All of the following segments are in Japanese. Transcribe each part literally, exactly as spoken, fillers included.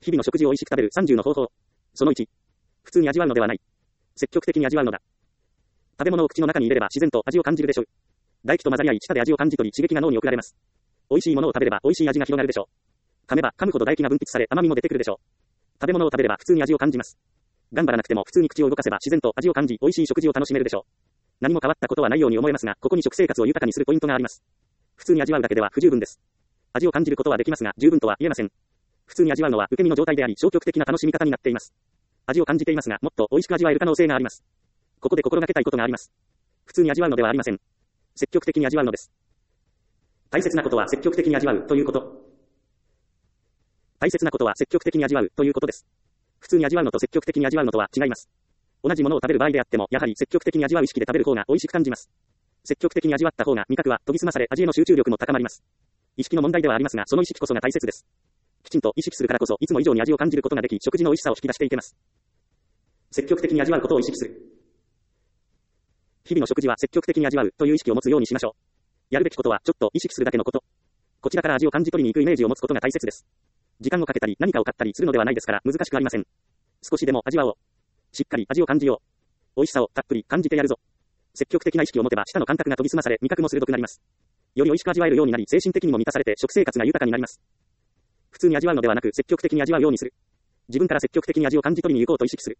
日々の食事を美味しく食べるさんじゅうの方法。そのいち。普通に味わうのではない。積極的に味わうのだ。食べ物を口の中に入れれば自然と味を感じるでしょう。唾液と混ざり合い舌で味を感じ取り刺激が脳に送られます。美味しいものを食べれば美味しい味が広がるでしょう。噛めば噛むほど唾液が分泌され甘みも出てくるでしょう。食べ物を食べれば普通に味を感じます。頑張らなくても普通に口を動かせば自然と味を感じ美味しい食事を楽しめるでしょう。何も変わったことはないように思えますが、ここに食生活を豊かにするポイントがあります。普通に味わうだけでは不十分です。味を感じることはできますが、十分とは言えません。普通に味わうのは受け身の状態であり、消極的な楽しみ方になっています。味を感じていますが、もっと美味しく味わえる可能性があります。ここで心がけたいことがあります。普通に味わうのではありません。積極的に味わうのです。大切なことは積極的に味わうということ。大切なことは積極的に味わうということです。普通に味わうのと積極的に味わうのとは違います。同じものを食べる場合であっても、やはり積極的に味わう意識で食べる方が美味しく感じます。積極的に味わった方が味覚は研ぎ澄まされ、味への集中力も高まります。意識の問題ではありますが、その意識こそが大切です。きちんと意識するからこそ、いつも以上に味を感じることができ、食事の美味しさを引き出していけます。積極的に味わうことを意識する。日々の食事は積極的に味わうという意識を持つようにしましょう。やるべきことはちょっと意識するだけのこと。こちらから味を感じ取りに行くイメージを持つことが大切です。時間をかけたり何かを買ったりするのではないですから難しくありません。少しでも味わおう。しっかり味を感じよう。美味しさをたっぷり感じてやるぞ。積極的な意識を持てば舌の感覚が研ぎ澄まされ味覚も鋭くなります。より美味しく味わえるようになり精神的にも満たされて食生活が豊かになります。普通に味わうのではなく積極的に味わうようにする。自分から積極的に味を感じ取りに行こうと意識する。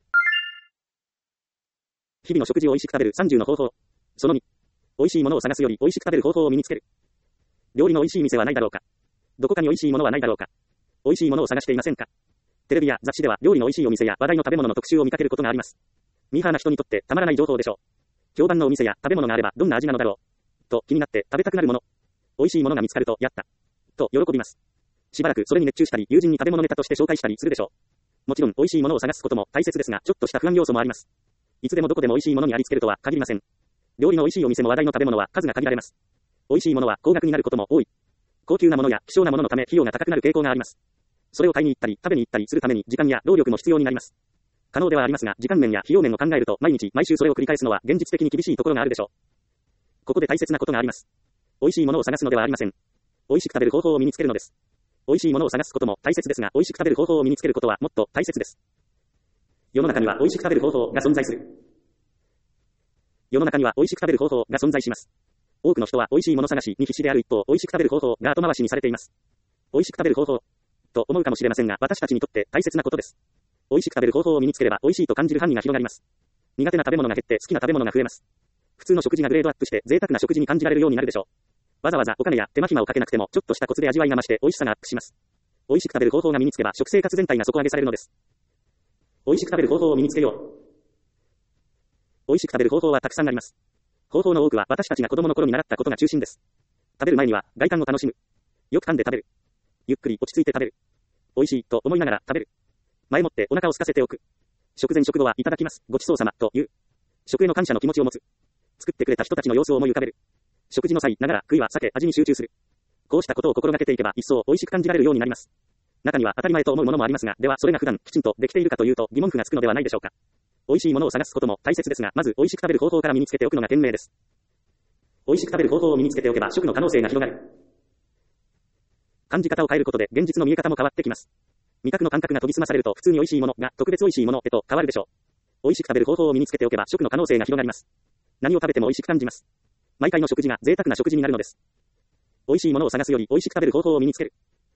日々の食事を美味しく食べるさんじゅうの方法。そのに。美味しいものを探すより美味しく食べる方法を身につける。料理の美味しい店はないだろうか。どこかに美味しいものはないだろうか。美味しいものを探していませんか。テレビや雑誌では料理の美味しいお店や話題の食べ物の特集を見かけることがあります。ミーハーな人にとってたまらない情報でしょう。評判のお店や食べ物があればどんな味なのだろう。と気になって食べたくなるもの。美味しいものが見つかると、やった。と喜びます。しばらくそれに熱中したり、友人に食べ物ネタとして紹介したりするでしょう。もちろん美味しいものを探すことも大切ですが、ちょっとした不安要素もあります。いつでもどこでも美味しいものにありつけるとは限りません。料理の美味しいお店も話題の食べ物は数が限られます。美味しいものは高額になることも多い。高級なものや希少なもののため費用が高くなる傾向があります。それを買いに行ったり食べに行ったりするために時間や労力も必要になります。可能ではありますが、時間面や費用面を考えると毎日毎週それを繰り返すのは現実的に厳しいところがあるでしょう。ここで大切なことがあります。美味しいものを探すのではありません。美味しく食べる方法を身につけるのです。美味しいものを探すことも大切ですが、美味しく食べる方法を身につけることはもっと大切です。世の中には美味しく食べる方法が存在する。世の中には美味しく食べる方法が存在します。多くの人は美味しいもの探しに必死である一方、美味しく食べる方法が後回しにされています。美味しく食べる方法と思うかもしれませんが、私たちにとって大切なことです。美味しく食べる方法を身につければ美味しいと感じる範囲が広がります。苦手な食べ物が減って好きな食べ物が増えます。普通の食事がグレードアップして贅沢な食事に感じられるようになるでしょう。わざわざお金や手間暇をかけなくてもちょっとしたコツで味わいが増して美味しさがアップします。美味しく食べる方法が身につけば食生活全体が底上げされるのです。美味しく食べる方法を身につけよう。美味しく食べる方法はたくさんあります。方法の多くは私たちが子供の頃に習ったことが中心です。食べる前には外観を楽しむ。よく噛んで食べる。ゆっくり落ち着いて食べる。美味しいと思いながら食べる。前もってお腹を空かせておく。食前食後はいただきます。ごちそうさまという。食への感謝の気持ちを持つ。作ってくれた人たちの様子を思い浮かべる。食事の際、ながら食いは避け味に集中する。こうしたことを心がけていけば一層美味しく感じられるようになります。中には当たり前と思うものもありますが、ではそれが普段きちんとできているかというと疑問符がつくのではないでしょうか。美味しいものを探すことも大切ですが、まず美味しく食べる方法から身につけておくのが賢明です。美味しく食べる方法を身につけておけば食の可能性が広がる。感じ方を変えることで現実の見え方も変わってきます。味覚の感覚が研ぎ澄まされると普通に美味しいものが特別美味しいものへと変わるでしょう。美味しく食べる方法を身につけておけば食の可能性が広がります。何を食べても美味しく感じます。毎回の食事が贅沢な食事になるのです。美味しいものを探すより美味しく食べる方法を身につける。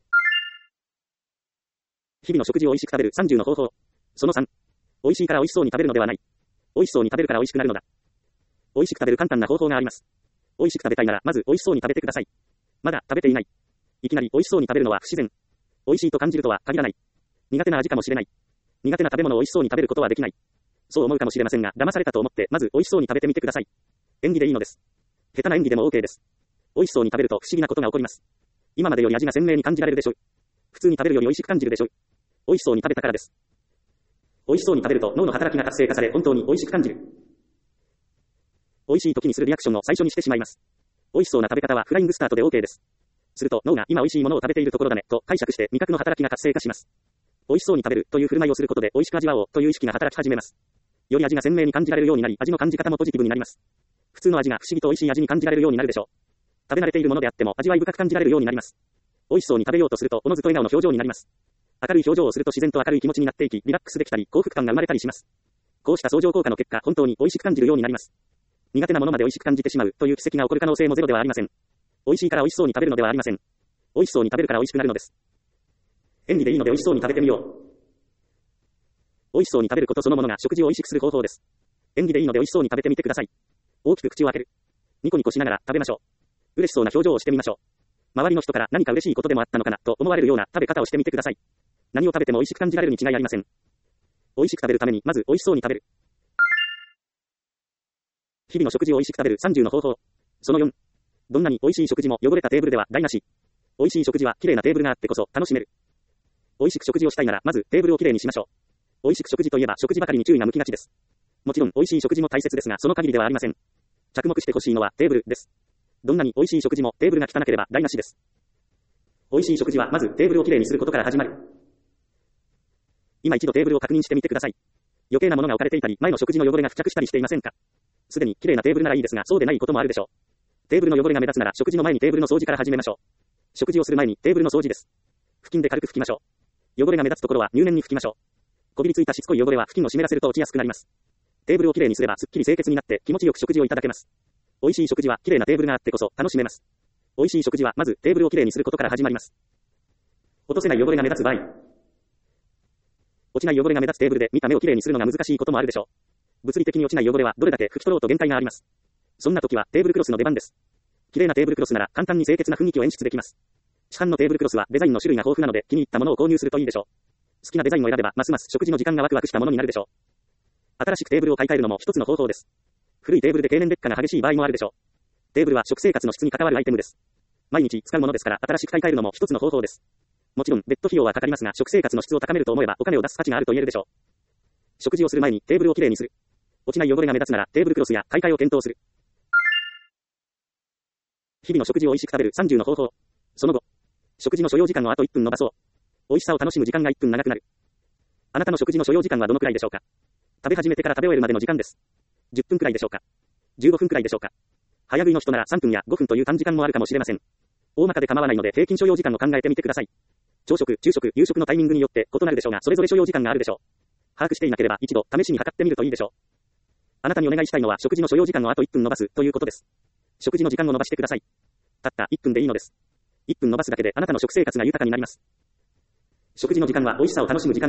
日々の食事を美味しく食べるさんじゅうの方法。そのさん。美味しいから美味しそうに食べるのではない。美味しそうに食べるから美味しくなるのだ。美味しく食べる簡単な方法があります。美味しく食べたいならまず美味しそうに食べてください。まだ食べていない。いきなり美味しそうに食べるのは不自然。美味しいと感じるとは限らない。苦手な味かもしれない。苦手な食べ物を美味しそうに食べることはできない。そう思うかもしれませんが、騙されたと思ってまず美味しそうに食べてみてください。演技でいいのです。下手な演技でも OK です。美味しそうに食べると不思議なことが起こります。今までより味が鮮明に感じられるでしょう。普通に食べるより美味しく感じるでしょう。美味しそうに食べたからです。美味しそうに食べると脳の働きが活性化され本当に美味しく感じる。美味しい時にするリアクションを最初にしてしまいます。美味しそうな食べ方はフライングスタートで OK です。すると脳が今美味しいものを食べているところだねと解釈して味覚の働きが活性化します。美味しそうに食べるという振る舞いをすることで美味しく味わおうという意識が働き始めます。より味が鮮明に感じられるようになり、味の感じ方もポジティブになります。普通の味が不思議と美味しい味に感じられるようになるでしょう。食べ慣れているものであっても味わい深く感じられるようになります。美味しそうに食べようとするとおのずと笑顔の表情になります。 明るい表情をすると自然と明るい気持ちになっていき、リラックスできたり、幸福感が生まれたりします。こうした相乗効果の結果、本当に美味しく感じるようになります。苦手なものまで美味しく感じてしまうという奇跡が起こる可能性もゼロではありません。美味しいから美味しそうに食べるのではありません。美味しそうに食べるから美味しくなるのです。演技でいいので美味しそうに食べてみよう。美味しそうに食べることそのものが食事を美味しくする方法です。演技でいいので美味しそうに食べてみてください。大きく口を開ける。ニコニコしながら食べましょう。嬉しそうな表情をしてみましょう。周りの人から何か嬉しいことでもあったのかなと思われるような食べ方をしてみてください。何を食べても美味しく感じられるに違いありません。美味しく食べるためにまず美味しそうに食べる。日々の食事を美味しく食べるさんじゅうの方法。そのよん。どんなに美味しい食事も汚れたテーブルでは台無し。美味しい食事は綺麗なテーブルがあってこそ楽しめる。美味しく食事をしたいならまずテーブルをきれいにしましょう。美味しく食事といえば食事ばかりに注意が向きがちです。もちろん美味しい食事も大切ですがその限りではありません。着目してほしいのはテーブルです。どんなに美味しい食事もテーブルが汚ければ台無しです。美味しい食事はまずテーブルをきれいにすることから始まる。今一度テーブルを確認してみてください。余計なものが置かれていたり、前の食事の汚れが付着したりしていませんか？すでに綺麗なテーブルならいいですが、そうでないこともあるでしょう。テーブルの汚れが目立つなら食事の前にテーブルの掃除から始めましょう。食事をする前にテーブルの掃除です。布巾で軽く拭きましょう。汚れが目立つところは入念に拭きましょう。こびりついたしつこい汚れは布巾を湿らせると落ちやすくなります。テーブルをきれいにすればすっきり清潔になって気持ちよく食事をいただけます。美味しい食事はきれいなテーブルがあってこそ楽しめます。美味しい食事はまずテーブルをきれいにすることから始まります。落とせない汚れが目立つ場合、落ちない汚れが目立つテーブルで見た目をきれいにするのが難しいこともあるでしょう。物理的に落ちない汚れはどれだけ拭き取ろうと限界があります。そんな時はテーブルクロスの出番です。綺麗なテーブルクロスなら簡単に清潔な雰囲気を演出できます。市販のテーブルクロスはデザインの種類が豊富なので気に入ったものを購入するといいでしょう。好きなデザインを選べばますます食事の時間がワクワクしたものになるでしょう。新しくテーブルを買い替えるのも一つの方法です。古いテーブルで経年劣化が激しい場合もあるでしょう。テーブルは食生活の質に関わるアイテムです。毎日使うものですから新しく買い替えるのも一つの方法です。もちろん別途費用はかかりますが食生活の質を高めると思えばお金を出す価値があると言えるでしょう。食事をする前にテーブルをきれいにする。落ちない汚れが目立つならテーブルクロスや買い替えを検討する。日々の食事を美味しく食べるさんじゅうの方法。その後、食事の所要時間をあといっぷん伸ばそう。美味しさを楽しむ時間がいっぷん長くなる。あなたの食事の所要時間はどのくらいでしょうか？食べ始めてから食べ終えるまでの時間です。じゅっぷんくらいでしょうか？じゅうごふんくらいでしょうか？早食いの人ならさんぷんやごふんという短時間もあるかもしれません。大まかで構わないので平均所要時間を考えてみてください。朝食、昼食、夕食のタイミングによって異なるでしょうが、それぞれ所要時間があるでしょう。把握していなければ一度試しに測ってみるといいでしょう。あなたにお願いしたいのは食事の所要時間をあといっぷん伸ばすということです。食事の時間を伸ばしてください。たったいっぷんでいいのです。いっぷん伸ばすだけであなたの食生活が豊かになります。食事の時間は美味しさを楽しむ時間。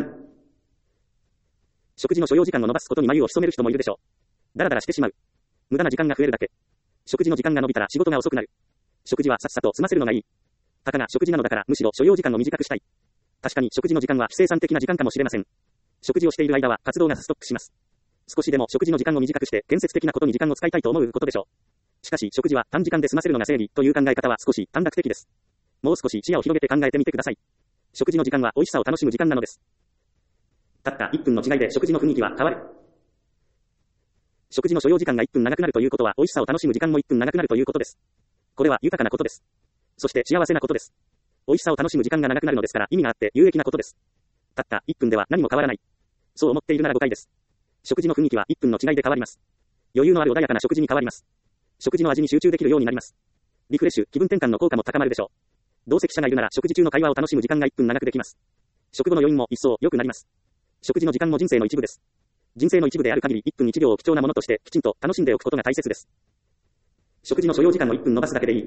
食事の所要時間を伸ばすことに眉を潜める人もいるでしょう。だらだらしてしまう。無駄な時間が増えるだけ。食事の時間が伸びたら仕事が遅くなる。食事はさっさと済ませるのがいい。たかが食事なのだからむしろ所要時間を短くしたい。確かに食事の時間は非生産的な時間かもしれません。食事をしている間は活動がストップします。少しでも食事の時間を短くして建設的なことに時間を使いたいと思うことでしょう。しかし食事は短時間で済ませるのが正義という考え方は少し短絡的です。もう少し視野を広げて考えてみてください。食事の時間は美味しさを楽しむ時間なのです。たったいっぷんの違いで食事の雰囲気は変わる。食事の所要時間がいっぷん長くなるということは美味しさを楽しむ時間もいっぷん長くなるということです。これは豊かなことです。そして幸せなことです。美味しさを楽しむ時間が長くなるのですから意味があって有益なことです。たったいっぷんでは何も変わらない。そう思っているなら誤解です。食事の雰囲気はいっぷんの違いで変わります。余裕のある穏やかな食事に変わります。食事の味に集中できるようになります。リフレッシュ、気分転換の効果も高まるでしょう。同席者がいるなら食事中の会話を楽しむ時間がいっぷん長くできます。食後の余韻も一層良くなります。食事の時間も人生の一部です。人生の一部である限りいっぷんいちびょうを貴重なものとしてきちんと楽しんでおくことが大切です。食事の所要時間をいっぷん伸ばすだけでいい。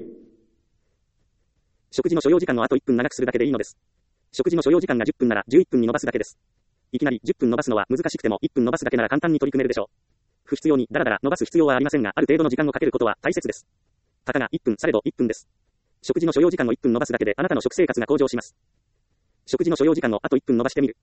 食事の所要時間をあといっぷん長くするだけでいいのです。食事の所要時間がじゅっぷんならじゅういっぷんに伸ばすだけです。いきなりじゅっぷん伸ばすのは難しくてもいっぷん伸ばすだけなら簡単に取り組めるでしょう。不必要にだらだら伸ばす必要はありませんが、ある程度の時間をかけることは大切です。たかがいっぷんされどいっぷんです。食事の所要時間をいっぷん伸ばすだけであなたの食生活が向上します。食事の所要時間をあといっぷん伸ばしてみる。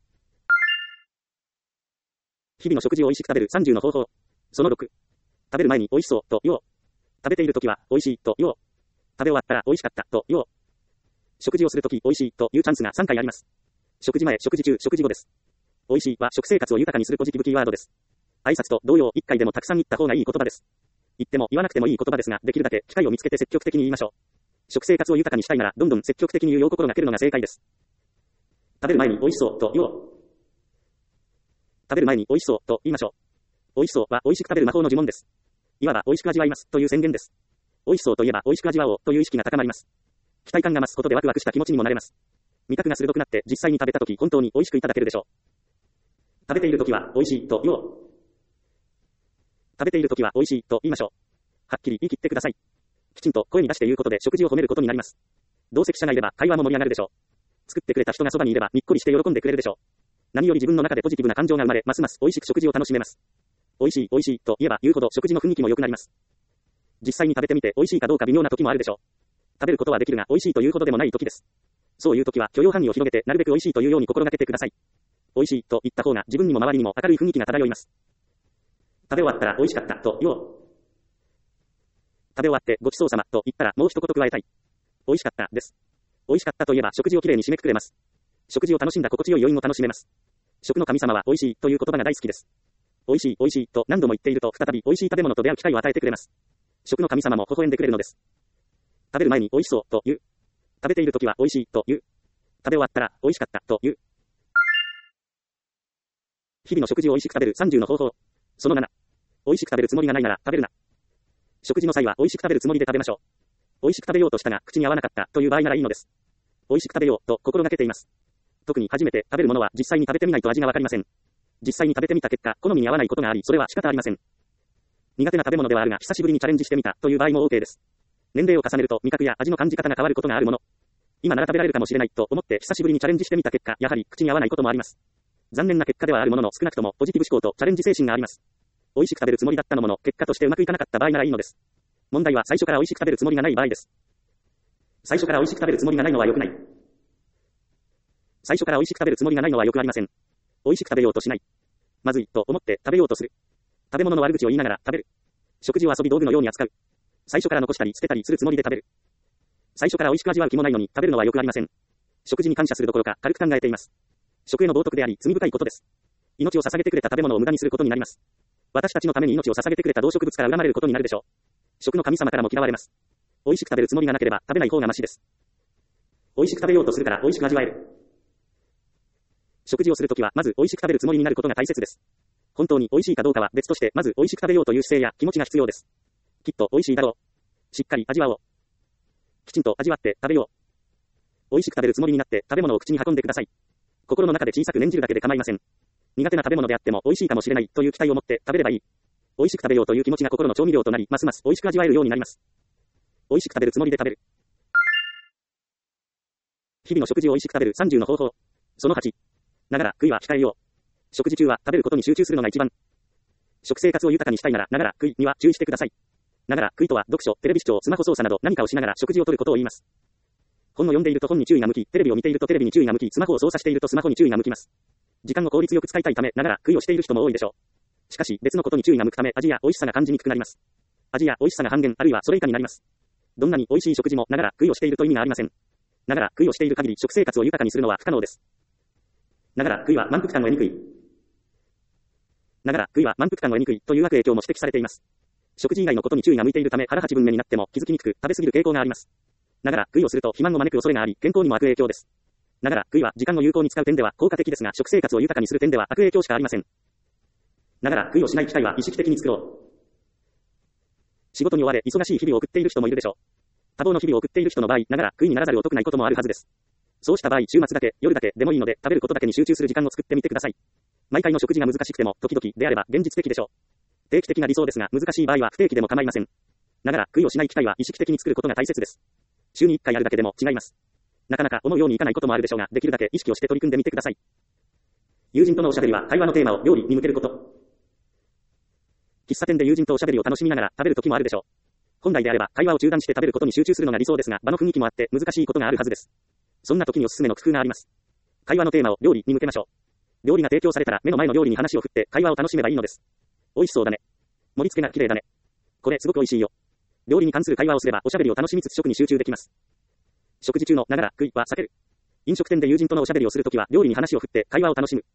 日々の食事を美味しく食べるさんじゅうの方法。そのろく。食べる前に美味しそうと言おう。食べているときは美味しいと言おう。食べ終わったら美味しかったと言おう。食事をするとき美味しいというチャンスがさんかいあります。食事前、食事中、食事後です。美味しいは食生活を豊かにするポジティブキーワードです。挨拶と同様いっかいでもたくさん言った方がいい言葉です。言っても言わなくてもいい言葉ですが、できるだけ機会を見つけて積極的に言いましょう。食生活を豊かにしたいならどんどん積極的に言うよう心がけるのが正解です。食べる前に美味しそうと言おう。食べる前に美味しそうと言いましょう。美味しそうは美味しく食べる魔法の呪文です。いわば美味しく味わいますという宣言です。美味しそうといえば美味しく味わおうという意識が高まります。期待感が増すことでワクワクした気持ちにもなれます。 味覚が鋭くなって実際に食べたとき本当に美味しくいただけるでしょう。食べているときは美味しいと言おう。食べているときは美味しいと言いましょう。はっきり言い切ってください。きちんと声に出して言うことで食事を褒めることになります。同席者がいれば会話も盛り上がるでしょう。作ってくれた人がそばにいればにっこりして喜んでくれるでしょう。何より自分の中でポジティブな感情が生まれ、ますます美味しく食事を楽しめます。美味しい美味しいと言えば言うほど食事の雰囲気も良くなります。実際に食べてみて美味しいかどうか微妙な時もあるでしょう。食べることはできるが美味しいというほどでもない時です。そういう時は許容範囲を広げてなるべく美味しいというように心がけてください。美味しいと言った方が自分にも周りにも明るい雰囲気が漂います。食べ終わったら美味しかったと言おう。食べ終わってごちそうさまと言ったらもう一言加えたい。美味しかったです。美味しかったと言えば食事をきれいに締めくくれます。食事を楽しんだ心地よい余韻を楽しめます。食の神様は美味しいという言葉が大好きです。美味しい美味しいと何度も言っていると再び美味しい食べ物と出会う機会を与えてくれます。食の神様も微笑んでくれるのです。食べる前に美味しそうと言う。食べている時は美味しいと言う。食べ終わったら美味しかったと言う。日々の食事を美味しく食べるさんじゅうの方法。そのなな。美味しく食べるつもりがないなら食べるな。食事の際は美味しく食べるつもりで食べましょう。美味しく食べようとしたが口に合わなかったという場合ならいいのです。美味しく食べようと心がけています。特に初めて食べるものは実際に食べてみないと味がわかりません。実際に食べてみた結果、好みに合わないことがあり、それは仕方ありません。苦手な食べ物ではあるが久しぶりにチャレンジしてみたという場合も OK です。年齢を重ねると味覚や味の感じ方が変わることがあるもの。今なら食べられるかもしれないと思って久しぶりにチャレンジしてみた結果、やはり口に合わないこともあります。残念な結果ではあるものの少なくともポジティブ思考とチャレンジ精神があります。美味しく食べるつもりだったのもの、結果としてうまくいかなかった場合ならいいのです。問題は最初から美味しく食べるつもりがない場合です。最初から美味しく食べるつもりがないのは良くない。最初から美味しく食べるつもりがないのは良くありません。美味しく食べようとしない。まずいと思って食べようとする。食べ物の悪口を言いながら食べる。食事を遊び道具のように扱う。最初から残したり捨てたりするつもりで食べる。最初から美味しく味わう気もないのに食べるのは良くありません。食事に感謝するどころか軽く考えています。食への冒涜であり罪深いことです。命を捧げてくれた食べ物を無駄にすることになります。私たちのために命を捧げてくれた動植物から恨まれることになるでしょう。食の神様からも嫌われます。美味しく食べるつもりがなければ食べない方がマシです。美味しく食べようとするから美味しく味わえる。食事をするときはまず美味しく食べるつもりになることが大切です。本当に美味しいかどうかは別としてまず美味しく食べようという姿勢や気持ちが必要です。きっと美味しいだろう。しっかり味わおう。きちんと味わって食べよう。美味しく食べるつもりになって食べ物を口に運んでください。心の中で小さく念じるだけで構いません。苦手な食べ物であっても美味しいかもしれないという期待を持って食べればいい。美味しく食べようという気持ちが心の調味料となり、ますます美味しく味わえるようになります。美味しく食べるつもりで食べる。日々の食事を美味しく食べるさんじゅうの方法。そのはち。ながら食いは控えよう。食事中は食べることに集中するのが一番。食生活を豊かにしたいなら、ながら食いには注意してください。ながら食いとは読書、テレビ視聴、スマホ操作など何かをしながら食事をとることを言います。本を読んでいると本に注意が向き、テレビを見ているとテレビに注意が向き、スマホを操作しているとスマホに注意が向きます。時間を効率よく使いたいため、ながら食いをしている人も多いでしょう。しかし別のことに注意が向くため、味や美味しさが感じにくくなります。味や美味しさが半減、あるいはそれ以下になります。どんなに美味しい食事もながら食いをしていると意味がありません。ながら食いをしている限り食生活を豊かにするのは不可能です。ながら食いは満腹感を得にくい。ながら食いは満腹感を得にくいという悪影響も指摘されています。食事以外のことに注意が向いているため腹八分目になっても気づきにくく食べ過ぎる傾向があります。ながら食いをすると肥満を招く恐れがあり健康にも悪影響です。ながら食いは時間を有効に使う点では効果的ですが食生活を豊かにする点では悪影響しかありません。ながら食いをしない機会は意識的に作ろう。仕事に追われ忙しい日々を送っている人もいるでしょう。多忙の日々を送っている人の場合、ながら食いにならざるを得ないこともあるはずです。そうした場合、週末だけ、夜だけでもいいので、食べることだけに集中する時間を作ってみてください。毎回の食事が難しくても、時々であれば現実的でしょう。定期的な理想ですが、難しい場合は不定期でも構いません。ながら食いをしない機会は意識的に作ることが大切です。週にいっかいやるだけでも違います。なかなか思うようにいかないこともあるでしょうが、できるだけ意識をして取り組んでみてください。友人とのおしゃべりは会話のテーマを料理に向けること。喫茶店で友人とおしゃべりを楽しみながら食べる時もあるでしょう。本来であれば会話を中断して食べることに集中するのが理想ですが、場の雰囲気もあって難しいことがあるはずです。そんな時におすすめの工夫があります。会話のテーマを料理に向けましょう。料理が提供されたら目の前の料理に話を振って会話を楽しめばいいのです。美味しそうだね。盛り付けが綺麗だね。これすごく美味しいよ。料理に関する会話をすればおしゃべりを楽しみつつ食に集中できます。食事中のながら食いは避ける。飲食店で友人とのおしゃべりをするときは料理に話を振って会話を楽しむ。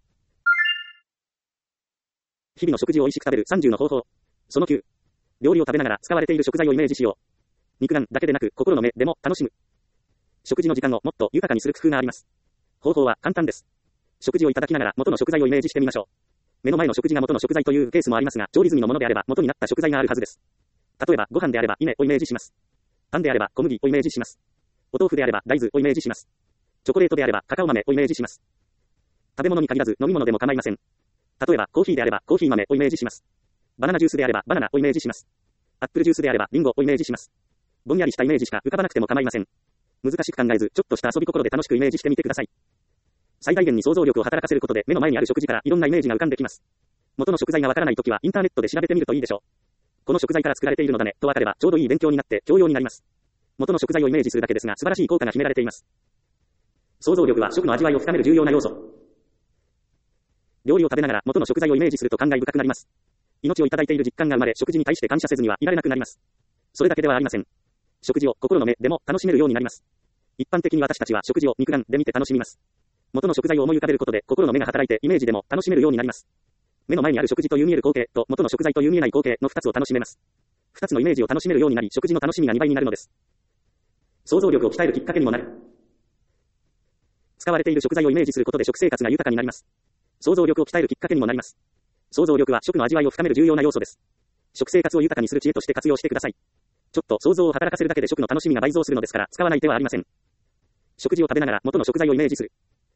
日々の食事を美味しく食べるさんじゅうの方法。そのきゅう。料理を食べながら使われている食材をイメージしよう。肉眼だけでなく心の目でも楽しむ。食事の時間をもっと豊かにする工夫があります。方法は簡単です。食事をいただきながら元の食材をイメージしてみましょう。目の前の食事が元の食材というケースもありますが、調理済みのものであれば元になった食材があるはずです。例えばご飯であれば稲をイメージします。パンであれば小麦をイメージします。お豆腐であれば大豆をイメージします。 チョコレートであればカカオ豆をイメージします。食べ物に限らず飲み物でも構いません。例えばコーヒーであればコーヒー豆をイメージします。バナナジュースであればバナナをイメージします。アップルジュースであればリンゴをイメージします。ぼんやりしたイメージしか浮かばなくても構いません。難しく考えず、ちょっとした遊び心で楽しくイメージしてみてください。最大限に想像力を働かせることで目の前にある食事からいろんなイメージが浮かんできます。元の食材がわからないときはインターネットで調べてみるといいでしょう。この食材から作られているのだねとわかればちょうどいい勉強になって教養になります。元の食材をイメージするだけですが素晴らしい効果が秘められています。想像力は食の味わいを深める重要な要素。料理を食べながら元の食材をイメージすると感慨深くなります。命をいただいている実感が生まれ、食事に対して感謝せずにはいられなくなります。それだけではありません。食事を心の目でも楽しめるようになります。一般的に私たちは食事を肉眼で見て楽しみます。元の食材を思い浮かべることで心の目が働いてイメージでも楽しめるようになります。目の前にある食事という見える光景と元の食材という見えない光景の二つを楽しめます。二つのイメージを楽しめるようになり、食事の楽しみがにばいになるのです。想像力を鍛えるきっかけにもなる。使われている食材をイメージすることで食生活が豊かになります。想像力を鍛えるきっかけにもなります。想像力は食の味わいを深める重要な要素です。食生活を豊かにする知恵として活用してください。ちょっと想像を働かせるだけで食の楽しみが倍増するのですから使わない手はありません。食事を食べながら元の食材をイメージする。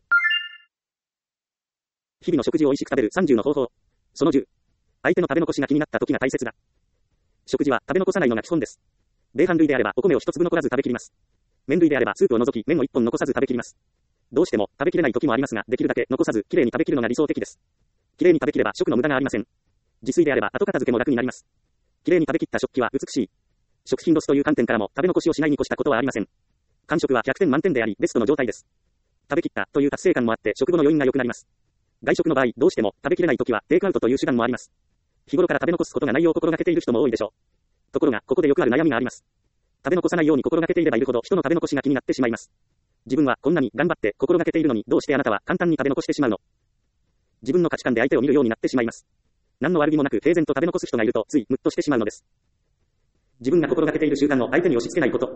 日々の食事を美味しく食べるさんじゅうの方法。そのじゅう。相手の食べ残しが気になった時が大切だ。食事は食べ残さないのが基本です。米飯類であればお米を一粒残らず食べきります。麺類であればスープを除き麺を一本残さず食べきります。どうしても食べきれない時もありますが、できるだけ残さずきれいに食べきるのが理想的です。きれいに食べきれば食の無駄がありません。自炊であれば後片付けも楽になります。きれいに食べきった食器は美しい。食品ロスという観点からも食べ残しをしないに越したことはありません。完食はひゃくてん満点でありベストの状態です。食べきったという達成感もあって食後の余韻が良くなります。外食の場合どうしても食べきれない時はテイクアウトという手段もあります。日頃から食べ残すことがないよう心がけている人も多いでしょう。ところがここでよくある悩みがあります。食べ残さないように心がけていればいるほど人の食べ残しが気になってしまいます。自分はこんなに頑張って心がけているのにどうしてあなたは簡単に食べ残してしまうの。自分の価値観で相手を見るようになってしまいます。何の悪気もなく平然と食べ残す人がいるとついムッとしてしまうのです。自分が心がけている習慣を相手に押し付けないこと。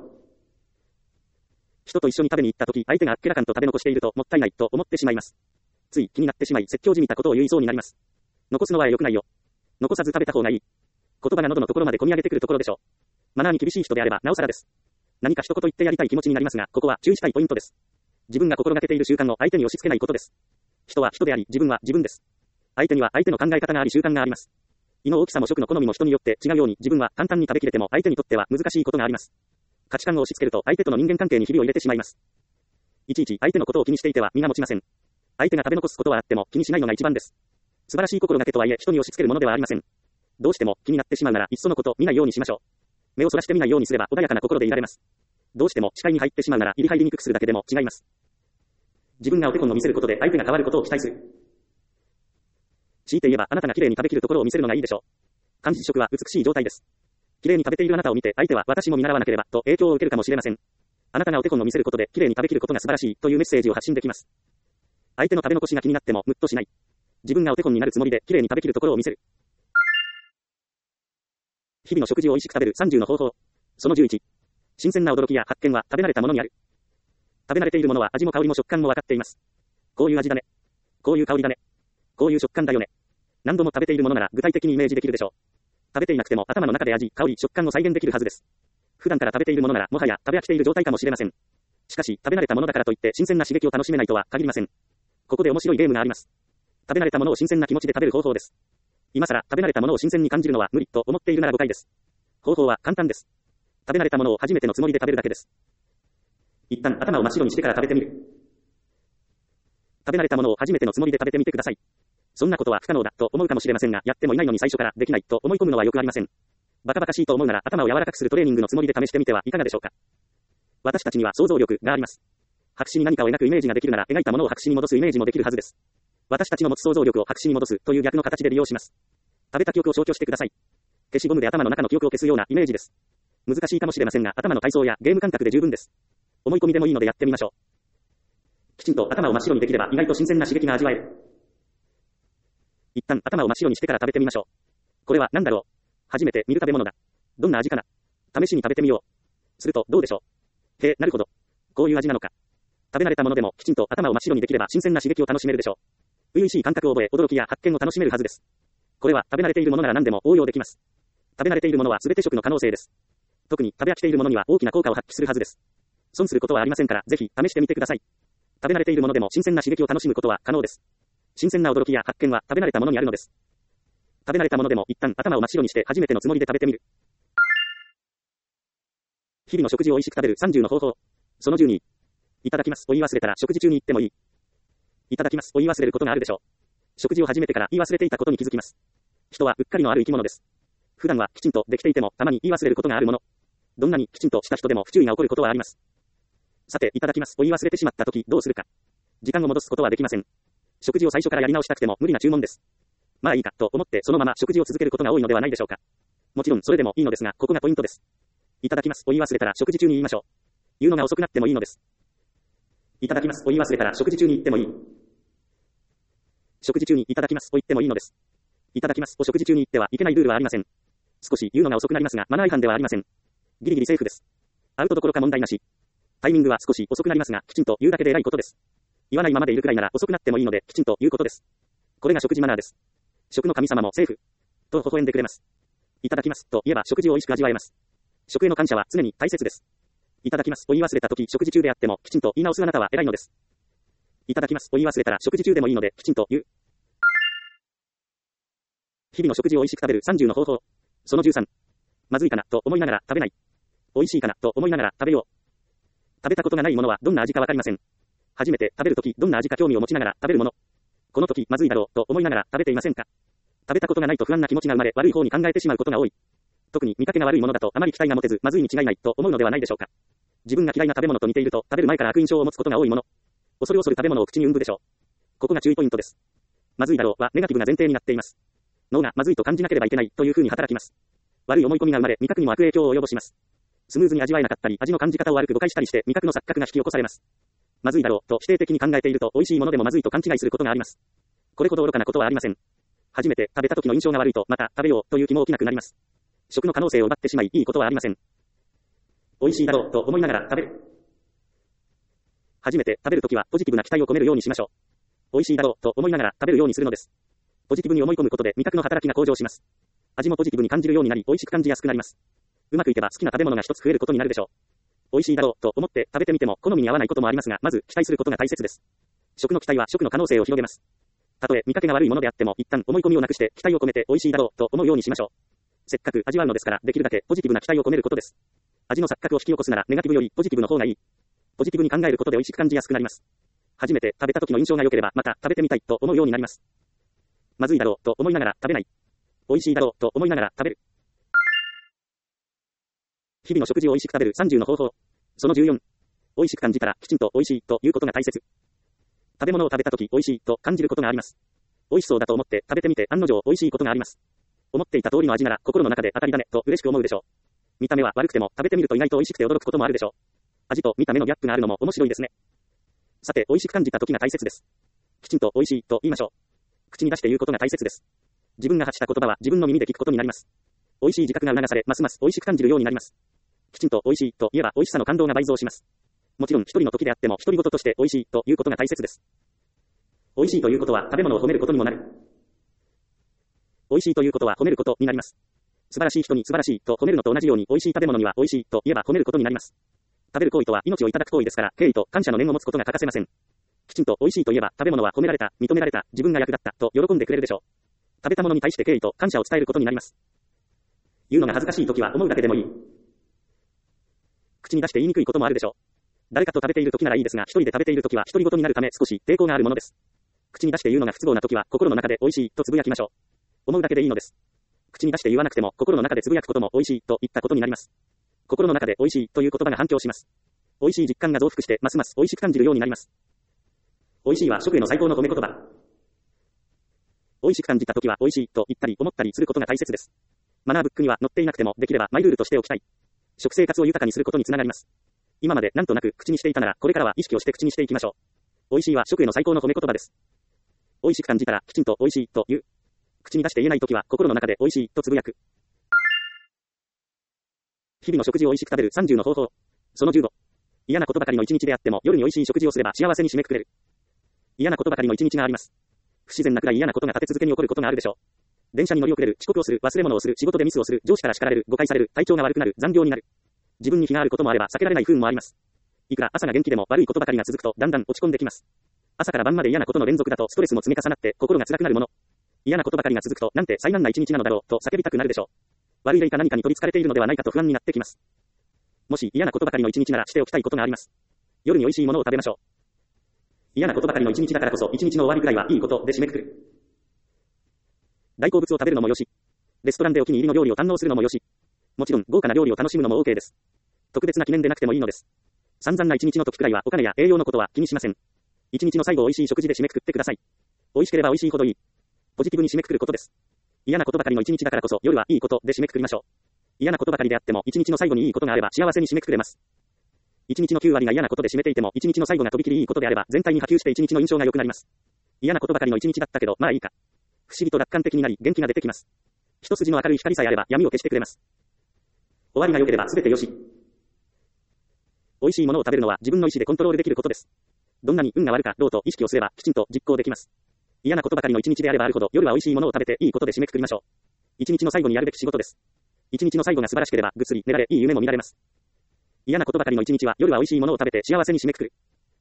人と一緒に食べに行った時相手があっけらかんと食べ残しているともったいないと思ってしまいます。つい気になってしまい説教じみたことを言いそうになります。残すのは良くないよ。残さず食べた方がいい。言葉が喉のところまで込み上げてくるところでしょう。マナーに厳しい人であればなおさらです。何か一言言ってやりたい気持ちになりますが、ここは注意したいポイントです。自分が心がけている習慣を相手に押し付けないことです。人は人であり、自分は自分です。相手には相手の考え方があり習慣があります。胃の大きさも食の好みも人によって違うように自分は簡単に食べきれても相手にとっては難しいことがあります。価値観を押し付けると相手との人間関係にひびを入れてしまいます。いちいち相手のことを気にしていては身が持ちません。相手が食べ残すことはあっても気にしないのが一番です。素晴らしい心がけとはいえ人に押し付けるものではありません。どうしても気になってしまうならいっそのこと見ないようにしましょう。目をそらして見ないようにすれば穏やかな心でいられます。どうしても視界に入ってしまうなら入り入りにくくするだけでも違います。自分がお手本を見せることで相手が変わることを期待する。強いて言えばあなたが綺麗に食べきるところを見せるのがいいでしょう。漢字食は美しい状態です。綺麗に食べているあなたを見て相手は私も見習わなければと影響を受けるかもしれません。あなたがお手本を見せることで綺麗に食べきることが素晴らしいというメッセージを発信できます。相手の食べ残しが気になってもムッとしない。自分がお手本になるつもりで綺麗に食べきるところを見せる。日々の食事を美味しく食べるさんじゅうの方法。そのじゅういち。新鮮な驚きや発見は食べ慣れたものにある。食べ慣れているものは味も香りも食感も分かっています。こういう味だね。こういう香りだね。こういう食感だよね。何度も食べているものなら具体的にイメージできるでしょう。食べていなくても頭の中で味、香り、食感を再現できるはずです。普段から食べているものならもはや食べ飽きている状態かもしれません。しかし食べ慣れたものだからといって新鮮な刺激を楽しめないとは限りません。ここで面白いゲームがあります。食べ慣れたものを新鮮な気持ちで食べる方法です。今更食べ慣れたものを新鮮に感じるのは無理と思っているなら誤解です。方法は簡単です。食べ慣れたものを初めてのつもりで食べるだけです。一旦頭を真っ白にしてから食べてみる。食べ慣れたものを初めてのつもりで食べてみてください。そんなことは不可能だと思うかもしれませんが、やってもいないのに最初からできないと思い込むのはよくありません。バカバカしいと思うなら頭を柔らかくするトレーニングのつもりで試してみてはいかがでしょうか。私たちには想像力があります。白紙に何かを描くイメージができるなら描いたものを白紙に戻すイメージもできるはずです。私たちの持つ想像力を白紙に戻すという逆の形で利用します。食べた記憶を消去してください。消しゴムで頭の中の記憶を消すようなイメージです。難しいかもしれませんが、頭の体操やゲーム感覚で十分です。思い込みでもいいのでやってみましょう。きちんと頭を真っ白にできれば意外と新鮮な刺激が味わえる。一旦頭を真っ白にしてから食べてみましょう。これは何だろう。初めて見る食べ物だ。どんな味かな。試しに食べてみよう。するとどうでしょう。へえ、なるほど。こういう味なのか。食べ慣れたものでもきちんと頭を真っ白にできれば新鮮な刺激を楽しめるでしょう。初々しい感覚を覚え、驚きや発見を楽しめるはずです。これは食べ慣れているものなら何でも応用できます。食べ慣れているものは全て食の可能性です。特に食べ飽きているものには大きな効果を発揮するはずです。損することはありませんから、ぜひ試してみてください。 食べ慣れているものでも新鮮な刺激を楽しむことは可能です。新鮮な驚きや発見は食べ慣れたものにあるのです。食べ慣れたものでも一旦頭を真っ白にして初めてのつもりで食べてみる。日々の食事を美味しく食べるさんじゅうの方法。そのじゅうに。いただきますを言い忘れたら食事中に言ってもいい。いただきますを言い忘れることがあるでしょう。食事を始めてから言い忘れていたことに気づきます。人はうっかりのある生き物です。普段はきちんとできていてもたまに言い忘れることがあるもの。どんなにきちんとした人でも不注意が起こることはあります。さて、いただきますを言い忘れてしまったときどうするか。時間を戻すことはできません。食事を最初からやり直したくても無理な注文です。まあいいかと思ってそのまま食事を続けることが多いのではないでしょうか。もちろんそれでもいいのですが、ここがポイントです。いただきますを言い忘れたら食事中に言いましょう。言うのが遅くなってもいいのです。いただきますを言い忘れたら食事中に言ってもいい。食事中にいただきますを言ってもいいのです。いただきますを食事中に言ってはいけないルールはありません。少し言うのが遅くなりますが、マナー違反ではありません。ギリギリセーフです。アウトどころか問題なし。タイミングは少し遅くなりますが、きちんと言うだけで偉いことです。言わないままでいるくらいなら遅くなってもいいので、きちんと言うことです。これが食事マナーです。食の神様もセーフ。と微笑んでくれます。いただきますと言えば食事を美味しく味わえます。食への感謝は常に大切です。いただきますを言い忘れたとき食事中であってもきちんと言い直すあなたは偉いのです。いただきますを言い忘れたら食事中でもいいのできちんと言う。日々の食事を美味しく食べるさんじゅうの方法。そのじゅうさん。まずいかなと思いながら食べない。美味しいかなと思いながら食べよう。食べたことがないものはどんな味かわかりません。初めて食べるときどんな味か興味を持ちながら食べるもの。この時まずいだろうと思いながら食べていませんか。食べたことがないと不安な気持ちが生まれ悪い方に考えてしまうことが多い。特に見かけが悪いものだとあまり期待が持てずまずいに違いないと思うのではないでしょうか。自分が嫌いな食べ物と似ていると食べる前から悪印象を持つことが多いもの。恐る恐る食べ物を口にうんぶでしょう。ここが注意ポイントです。まずいだろうはネガティブな前提になっています。脳がまずいと感じなければいけないという風に働きます。悪い思い込みが生まれ味覚にも悪影響を及ぼします。スムーズに味わえなかったり味の感じ方を悪く誤解したりして味覚の錯覚が引き起こされます。まずいだろうと否定的に考えていると美味しいものでもまずいと勘違いすることがあります。これほど愚かなことはありません。初めて食べた時の印象が悪いとまた食べようという気も起きなくなります。食の可能性を奪ってしまいいいことはありません。美味しいだろうと思いながら食べる。初めて食べるときはポジティブな期待を込めるようにしましょう。美味しいだろうと思いながら食べるようにするのです。ポジティブに思い込むことで味覚の働きが向上します。味もポジティブに感じるようになり美味しく感じやすくなります。うまくいけば好きな食べ物が一つ増えることになるでしょう。美味しいだろうと思って食べてみても好みに合わないこともありますが、まず期待することが大切です。食の期待は食の可能性を広げます。たとえ見かけが悪いものであっても一旦思い込みをなくして期待を込めて美味しいだろうと思うようにしましょう。せっかく味わうのですからできるだけポジティブな期待を込めることです。味の錯覚を引き起こすならネガティブよりポジティブの方がいい。ポジティブに考えることで美味しく感じやすくなります。初めて食べた時の印象が良ければまた食べてみたいと思うようになります。まずいだろうと思いながら食べない。美味しいだろうと思いながら食べる。日々の食事を美味しく食べるさんじゅうの方法。そのじゅうよん。美味しく感じたらきちんと美味しいということが大切。食べ物を食べた時美味しいと感じることがあります。美味しそうだと思って食べてみて案の定美味しいことがあります。思っていた通りの味なら心の中で当たりだねと嬉しく思うでしょう。見た目は悪くても食べてみると意外と美味しくて驚くこともあるでしょう。味と見た目のギャップがあるのも面白いですね。さて美味しく感じた時が大切です。きちんと美味しいと言いましょう。口に出して言うことが大切です。自分が発した言葉は自分の耳で聞くことになります。美味しい自覚が促されますます美味しく感じるようになります。きちんと美味しいと言えば美味しさの感動が倍増します。もちろん一人の時であっても独り言として美味しいということが大切です。美味しいということは食べ物を褒めることにもなる。美味しいということは褒めることになります。素晴らしい人に素晴らしいと褒めるのと同じように美味しい食べ物には美味しいと言えば褒めることになります。食べる行為とは命をいただく行為ですから敬意と感謝の念を持つことが欠かせません。きちんと美味しいと言えば食べ物は褒められた、認められた、自分が役立ったと喜んでくれるでしょう。食べたものに対して敬意と感謝を伝えることになります。言うのが恥ずかしいときは思うだけでもいい。口に出して言いにくいこともあるでしょう。誰かと食べているときならいいですが、一人で食べているときは独り言になるため少し抵抗があるものです。口に出して言うのが不都合なときは心の中で美味しいとつぶやきましょう。思うだけでいいのです。口に出して言わなくても心の中でつぶやくことも美味しいと言ったことになります。心の中で美味しいという言葉が反響します。美味しい実感が増幅してますます美味しく感じるようになります。美味しいは食への最高の褒め言葉。美味しく感じたときは美味しいと言ったり思ったりすることが大切です。マナーブックには載っていなくてもできればマイルールとしておきたい。食生活を豊かにすることにつながります。今までなんとなく口にしていたならこれからは意識をして口にしていきましょう。美味しいは食への最高の褒め言葉です。美味しく感じたらきちんと美味しいと言う。口に出して言えないときは心の中で美味しいとつぶやく。日々の食事を美味しく食べるさんじゅうの方法。そのじゅうご。嫌なことばかりの一日であっても夜に美味しい食事をすれば幸せに締めくくれる。嫌なことばかりの一日があります。不自然なくらい嫌なことが立て続けに起こることがあるでしょう。電車に乗り遅れる、遅刻をする、忘れ物をする、仕事でミスをする、上司から叱られる、誤解される、体調が悪くなる、残業になる。自分に非があることもあれば避けられない不運もあります。 いくら朝が元気でも悪いことばかりが続くとだんだん落ち込んできます。朝から晩まで嫌なことの連続だとストレスも積み重なって心が辛くなるもの。嫌なことばかりが続くとなんて災難な一日なのだろうと叫びたくなるでしょう。悪い霊か何かに取り憑かれているのではないかと不安になってきます。もし嫌なことばかりの一日ならしておきたいことがあります。夜に美味しいものを食べましょう。嫌なことばかりの一日だからこそ一日の終わりくらいはいいことで締めくくる。大好物を食べるのもよし。レストランでお気に入りの料理を堪能するのもよし。もちろん豪華な料理を楽しむのも OK です。特別な記念でなくてもいいのです。散々な一日の時くらいはお金や栄養のことは気にしません。一日の最後を美味しい食事で締めくくってください。美味しければ美味しいほどいい。ポジティブに締めくくることです。嫌なことばかりの一日だからこそ夜はいいことで締めくくりましょう。嫌なことばかりであっても一日の最後にいいことがあれば幸せに締めくくれます。一日のきゅうわりが嫌なことで締めていても一日の最後がとびきりいいことであれば全体に波及して一日の印象が良くなります。嫌なことばかりの一日だったけどまあいいか。不思議と楽観的になり元気が出てきます。一筋の明るい光さえあれば闇を消してくれます。終わりが良ければ全てよし。美味しいものを食べるのは自分の意思でコントロールできることです。どんなに運が悪かろうと意識をすればきちんと実行できます。嫌なことばかりの一日であればあるほど夜は美味しいものを食べていいことで締めくくりましょう。一日の最後にやるべき仕事です。一日の最後が素晴らしければぐっすり寝られいい夢も見られます。嫌なことばかりの一日は夜は美味しいものを食べて幸せに締めくくる。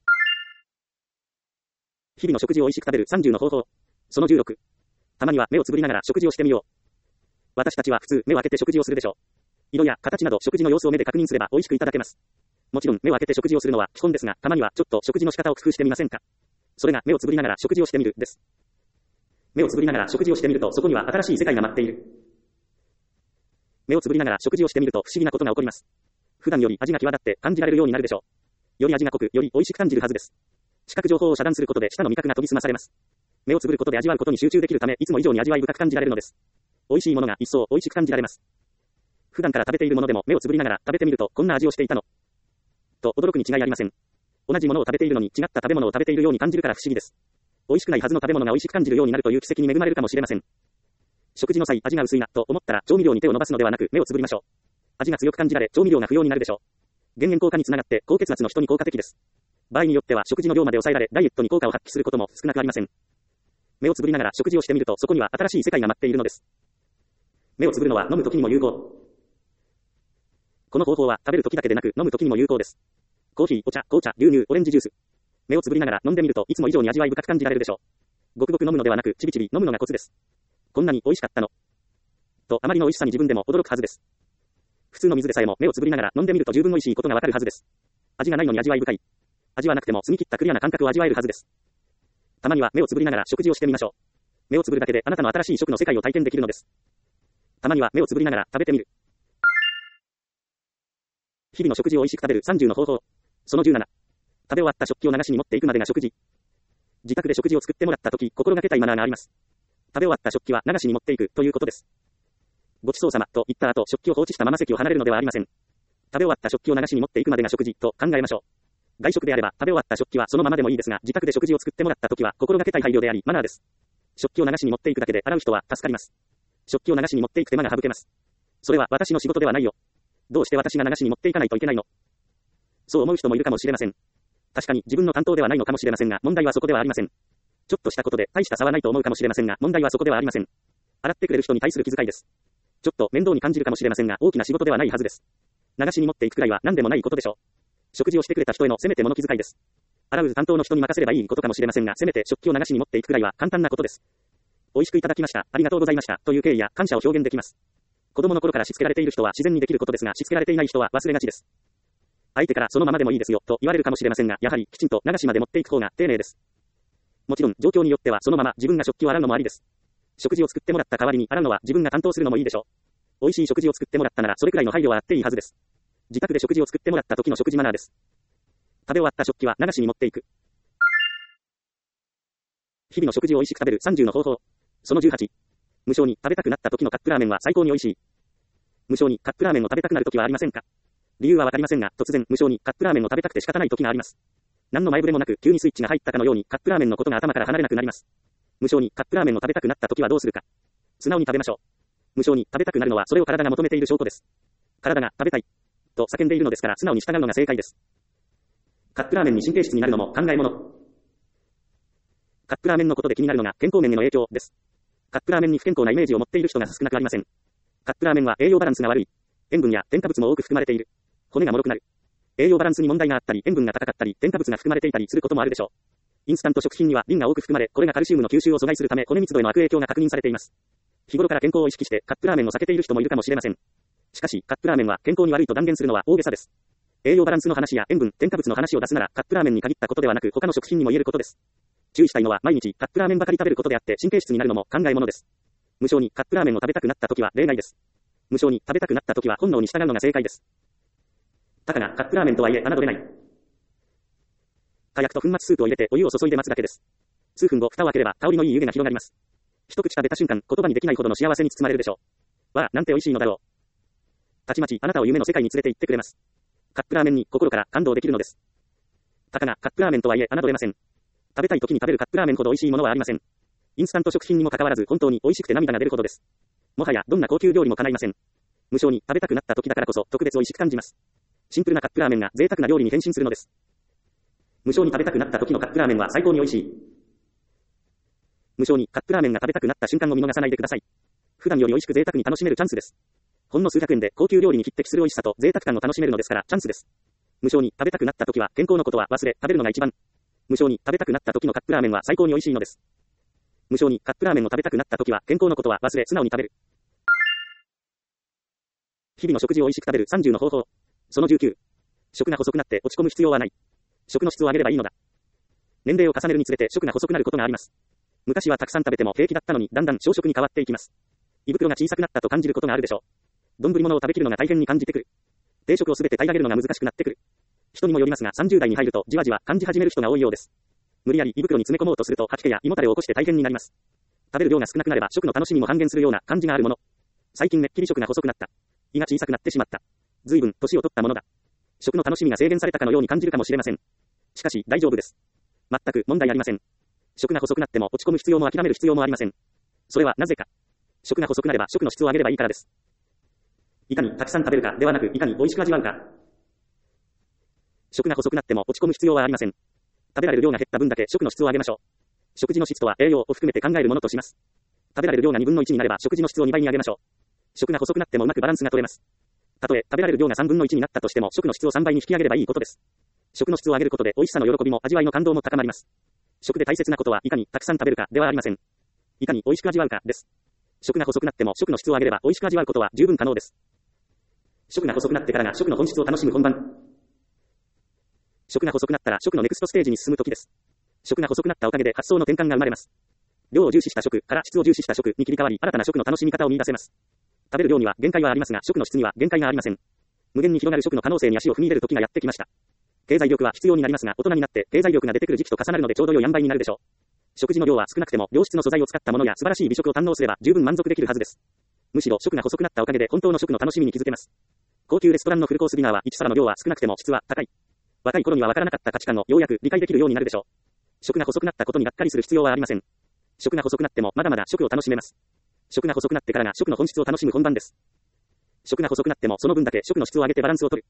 日々の食事を美味しく食べるさんじゅうの方法。そのじゅうろく。たまには目をつぶりながら食事をしてみよう。私たちは普通目を開けて食事をするでしょう。色や形など食事の様子を目で確認すれば美味しくいただけます。もちろん目を開けて食事をするのは基本ですが、たまにはちょっと食事の仕方を工夫してみませんか。それが目をつぶりながら食事をしてみるです。目をつぶりながら食事をしてみるとそこには新しい世界が待っている。目をつぶりながら食事をしてみると不思議なことが起こります。普段より味が際立って感じられるようになるでしょう。より味が濃く、より美味しく感じるはずです。視覚情報を遮断することで舌の味覚が研ぎ澄まされます。目をつぶることで味わうことに集中できるため、いつも以上に味わい深く感じられるのです。美味しいものが一層美味しく感じられます。普段から食べているものでも目をつぶりながら食べてみるとこんな味をしていたのと驚くに違いありません。同じものを食べているのに違った食べ物を食べているように感じるから不思議です。美味しくないはずの食べ物が美味しく感じるようになるという奇跡に恵まれるかもしれません。食事の際味が薄いなと思ったら調味料に手を伸ばすのではなく目をつぶりましょう。味が強く感じられ調味料が不要になるでしょう。減塩効果につながって高血圧の人に効果的です。場合によっては食事の量まで抑えられダイエットに効果を発揮することも少なくありません。目をつぶりながら食事をしてみるとそこには新しい世界が待っているのです。目をつぶるのは飲む時にも有効。この方法は食べる時だけでなく飲む時にも有効です。コーヒー、お茶、紅茶、牛乳、オレンジジュース。目をつぶりながら飲んでみるといつも以上に味わい深く感じられるでしょう。ごくごく飲むのではなくちびちび飲むのがコツです。こんなに美味しかったのとあまりの美味しさに自分でも驚くはずです。普通の水でさえも目をつぶりながら飲んでみると十分美味しいことがわかるはずです。味がないのに味わい深い。味はなくても澄み切ったクリアな感覚を味わえるはずです。たまには目をつぶりながら食事をしてみましょう。目をつぶるだけであなたの新しい食の世界を体験できるのです。たまには目をつぶりながら食べてみる。日々の食事を美味しく食べるさんじゅうの方法。そのじゅうなな。食べ終わった食器を流しに持っていくまでが食事。自宅で食事を作ってもらったとき心がけたいマナーがあります。食べ終わった食器は流しに持っていくということです。ごちそうさまと言った後食器を放置したまま席を離れるのではありません。食べ終わった食器を流しに持っていくまでが食事と考えましょう。外食であれば食べ終わった食器はそのままでもいいですが、自宅で食事を作ってもらったときは心がけたい配慮でありマナーです。食器を流しに持っていくだけで洗う人は助かります。食器を流しに持っていく手間が省けます。それは私の仕事ではないよ。どうして私が流しに持っていかないといけないの？そう思う人もいるかもしれません。確かに自分の担当ではないのかもしれませんが、問題はそこではありません。ちょっとしたことで大した差はないと思うかもしれませんが、問題はそこではありません。洗ってくれる人に対する気遣いです。ちょっと面倒に感じるかもしれませんが、大きな仕事ではないはずです。流しに持っていくくらいは何でもないことでしょう。食事をしてくれた人へのせめて物気遣いです。洗う担当の人に任せればいいことかもしれませんが、せめて食器を流しに持っていくくらいは簡単なことです。美味しくいただきました。ありがとうございました。という敬意や感謝を表現できます。子供の頃からしつけられている人は自然にできることですが、しつけられていない人は忘れがちです。相手からそのままでもいいですよと言われるかもしれませんが、やはりきちんと流しまで持っていく方が丁寧です。もちろん状況によってはそのまま自分が食器を洗うのもありです。食事を作ってもらった代わりに洗うのは自分が担当するのもいいでしょう。美味しい食事を作ってもらったならそれくらいの配慮はあっていいはずです。自宅で食事を作ってもらった時の食事マナーです。食べ終わった食器は流しに持っていく。日々の食事を美味しく食べるさんじゅうの方法。そのじゅうはち。無性に食べたくなった時のカップラーメンは最高に美味しい。無性にカップラーメンを食べたくなる時はありませんか？理由はわかりませんが、突然無性にカップラーメンを食べたくて仕方ない時があります。何の前触れもなく急にスイッチが入ったかのようにカップラーメンのことが頭から離れなくなります。無性にカップラーメンを食べたくなった時はどうするか。素直に食べましょう。無性に食べたくなるのはそれを体が求めている証拠です。体が食べたいと叫んでいるのですから素直に従うのが正解です。カップラーメンに神経質になるのも考え物。カップラーメンのことで気になるのが健康面への影響です。カップラーメンに不健康なイメージを持っている人が少なくありません。カップラーメンは栄養バランスが悪い。塩分や添加物も多く含まれている。骨が脆くなる。 栄養バランスに問題があったり、塩分が高かったり、添加物が含まれていたりすることもあるでしょう。インスタント食品にはリンが多く含まれ、これがカルシウムの吸収を阻害するため、骨密度への悪影響が確認されています。日頃から健康を意識してカップラーメンを避けている人もいるかもしれません。しかし、カップラーメンは健康に悪いと断言するのは大げさです。栄養バランスの話や塩分、添加物の話を出すなら、カップラーメンに限ったことではなく、他の食品にも言えることです。注意したいのは、毎日カップラーメンばかり食べることであって、神経質になるのも考えものです。無性にカップラーメンを食べたくなった時は例外です。無性に食べたくなった時は本能に従うのが正解です。たかがカップラーメンとはいえ侮れない。火薬と粉末スープを入れてお湯を注いで待つだけです。数分後、蓋を開ければ香りのいい湯気が広がります。一口食べた瞬間、言葉にできないほどの幸せに包まれるでしょう。わあ、なんて美味しいのだろう。たちまちあなたを夢の世界に連れて行ってくれます。カップラーメンに心から感動できるのです。たかがカップラーメンとはいえ侮れません。食べたい時に食べるカップラーメンほど美味しいものはありません。インスタント食品にもかかわらず本当に美味しくて涙が出るほどです。もはやどんな高級料理も叶いません。無性に食べたくなった時だからこそ特別美味しく感じます。シンプルなカップラーメンが贅沢な料理に変身するのです。無性に食べたくなった時のカップラーメンは最高に美味しい。無性にカップラーメンが食べたくなった瞬間を見逃さないでください。普段より美味しく贅沢に楽しめるチャンスです。ほんの数百円で高級料理に匹敵する美味しさと贅沢感を楽しめるのですからチャンスです。無性に食べたくなった時は健康のことは忘れ食べるのが一番。無性に食べたくなった時のカップラーメンは最高に美味しいのです。無性にカップラーメンを食べたくなった時は健康のことは忘れ素直に食べる。日々の食事を美味しく食べるさんじゅうの方法。そのじゅうきゅう。食が細くなって落ち込む必要はない。食の質を上げればいいのだ。年齢を重ねるにつれて食が細くなることがあります。昔はたくさん食べても平気だったのにだんだん小食に変わっていきます。胃袋が小さくなったと感じることがあるでしょう。丼物を食べきるのが大変に感じてくる。定食をすべて平らげるのが難しくなってくる。人にもよりますがさんじゅう代に入るとじわじわ感じ始める人が多いようです。無理やり胃袋に詰め込もうとすると吐き気や胃もたれを起こして大変になります。食べる量が少なくなれば食の楽しみも半減するような感じがあるもの。最近めっきり食が細くなった。胃が小さくなってしまった。随分年を取ったものだ。食の楽しみが制限されたかのように感じるかもしれません。しかし大丈夫です。全く問題ありません。食が細くなっても落ち込む必要も諦める必要もありません。それはなぜか。食が細くなれば食の質を上げればいいからです。いかにたくさん食べるかではなく、いかに美味しく味わうか。食が細くなっても落ち込む必要はありません。食べられる量が減った分だけ食の質を上げましょう。食事の質とは栄養を含めて考えるものとします。食べられる量がにぶんのいちになれば食事の質をにばいに上げましょう。食が細くなってもうまくバランスが取れます。たとえ食べられる量がさんぶんのいちになったとしても食の質をさんばいに引き上げればいいことです。食の質を上げることで美味しさの喜びも味わいの感動も高まります。食で大切なことはいかにたくさん食べるかではありません。いかに美味しく味わうかです。食が細くなっても食の質を上げれば美味しく味わうことは十分可能です。食が細くなってからが食の本質を楽しむ本番。食が細くなったら食のネクストステージに進む時です。食が細くなったおかげで発想の転換が生まれます。量を重視した食から質を重視した食に切り替わり、新たな食の楽しみ方を見出せます。食べる量には限界はありますが、食の質には限界がありません。無限に広がる食の可能性に足を踏み入れる時がやってきました。経済力は必要になりますが、大人になって経済力が出てくる時期と重なるのでちょうど良い塩梅になるでしょう。食事の量は少なくても良質の素材を使ったものや素晴らしい美食を堪能すれば十分満足できるはずです。むしろ食が細くなったおかげで本当の食の楽しみに気づけます。高級レストランのフルコースディナーはいち皿の量は少なくても質は高い。若い頃にはわからなかった価値観をようやく理解できるようになるでしょう。食が細くなったことにがっかりする必要はありません。食が細くなってもまだまだ食を楽しめます。食が細くなってからが食の本質を楽しむ本番です。食が細くなってもその分だけ食の質を上げてバランスを取る。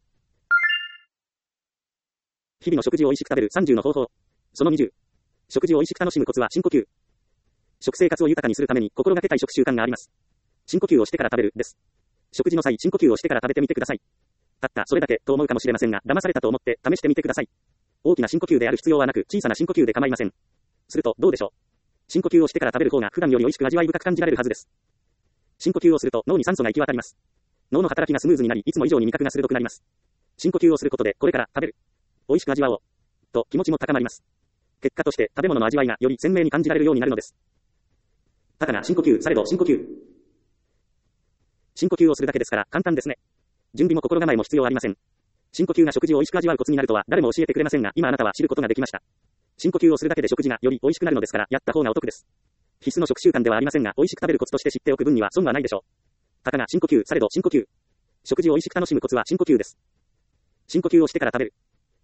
日々の食事を美味しく食べるさんじゅうの方法。そのにじゅう。食事を美味しく楽しむコツは深呼吸。食生活を豊かにするために心がけたい食習慣があります。深呼吸をしてから食べるです。食事の際深呼吸をしてから食べてみてください。たったそれだけと思うかもしれませんが、騙されたと思って試してみてください。大きな深呼吸である必要はなく、小さな深呼吸で構いません。するとどうでしょう。深呼吸をしてから食べる方が普段より美味しく味わい深く感じられるはずです。深呼吸をすると脳に酸素が行き渡ります。脳の働きがスムーズになり、いつも以上に味覚が鋭くなります。深呼吸をすることで、これから食べる、美味しく味わおうと気持ちも高まります。結果として食べ物の味わいがより鮮明に感じられるようになるのです。たかが深呼吸されど深呼吸。深呼吸をするだけですから簡単ですね。準備も心構えも必要ありません。深呼吸が食事を美味しく味わうコツになるとは誰も教えてくれませんが、今あなたは知ることができました。深呼吸をするだけで食事がより美味しくなるのですから、やった方がお得です。必須の食習慣ではありませんが、美味しく食べるコツとして知っておく分には損はないでしょう。たかが深呼吸されど深呼吸。食事を美味しく楽しむコツは深呼吸です。深呼吸をしてから食べる。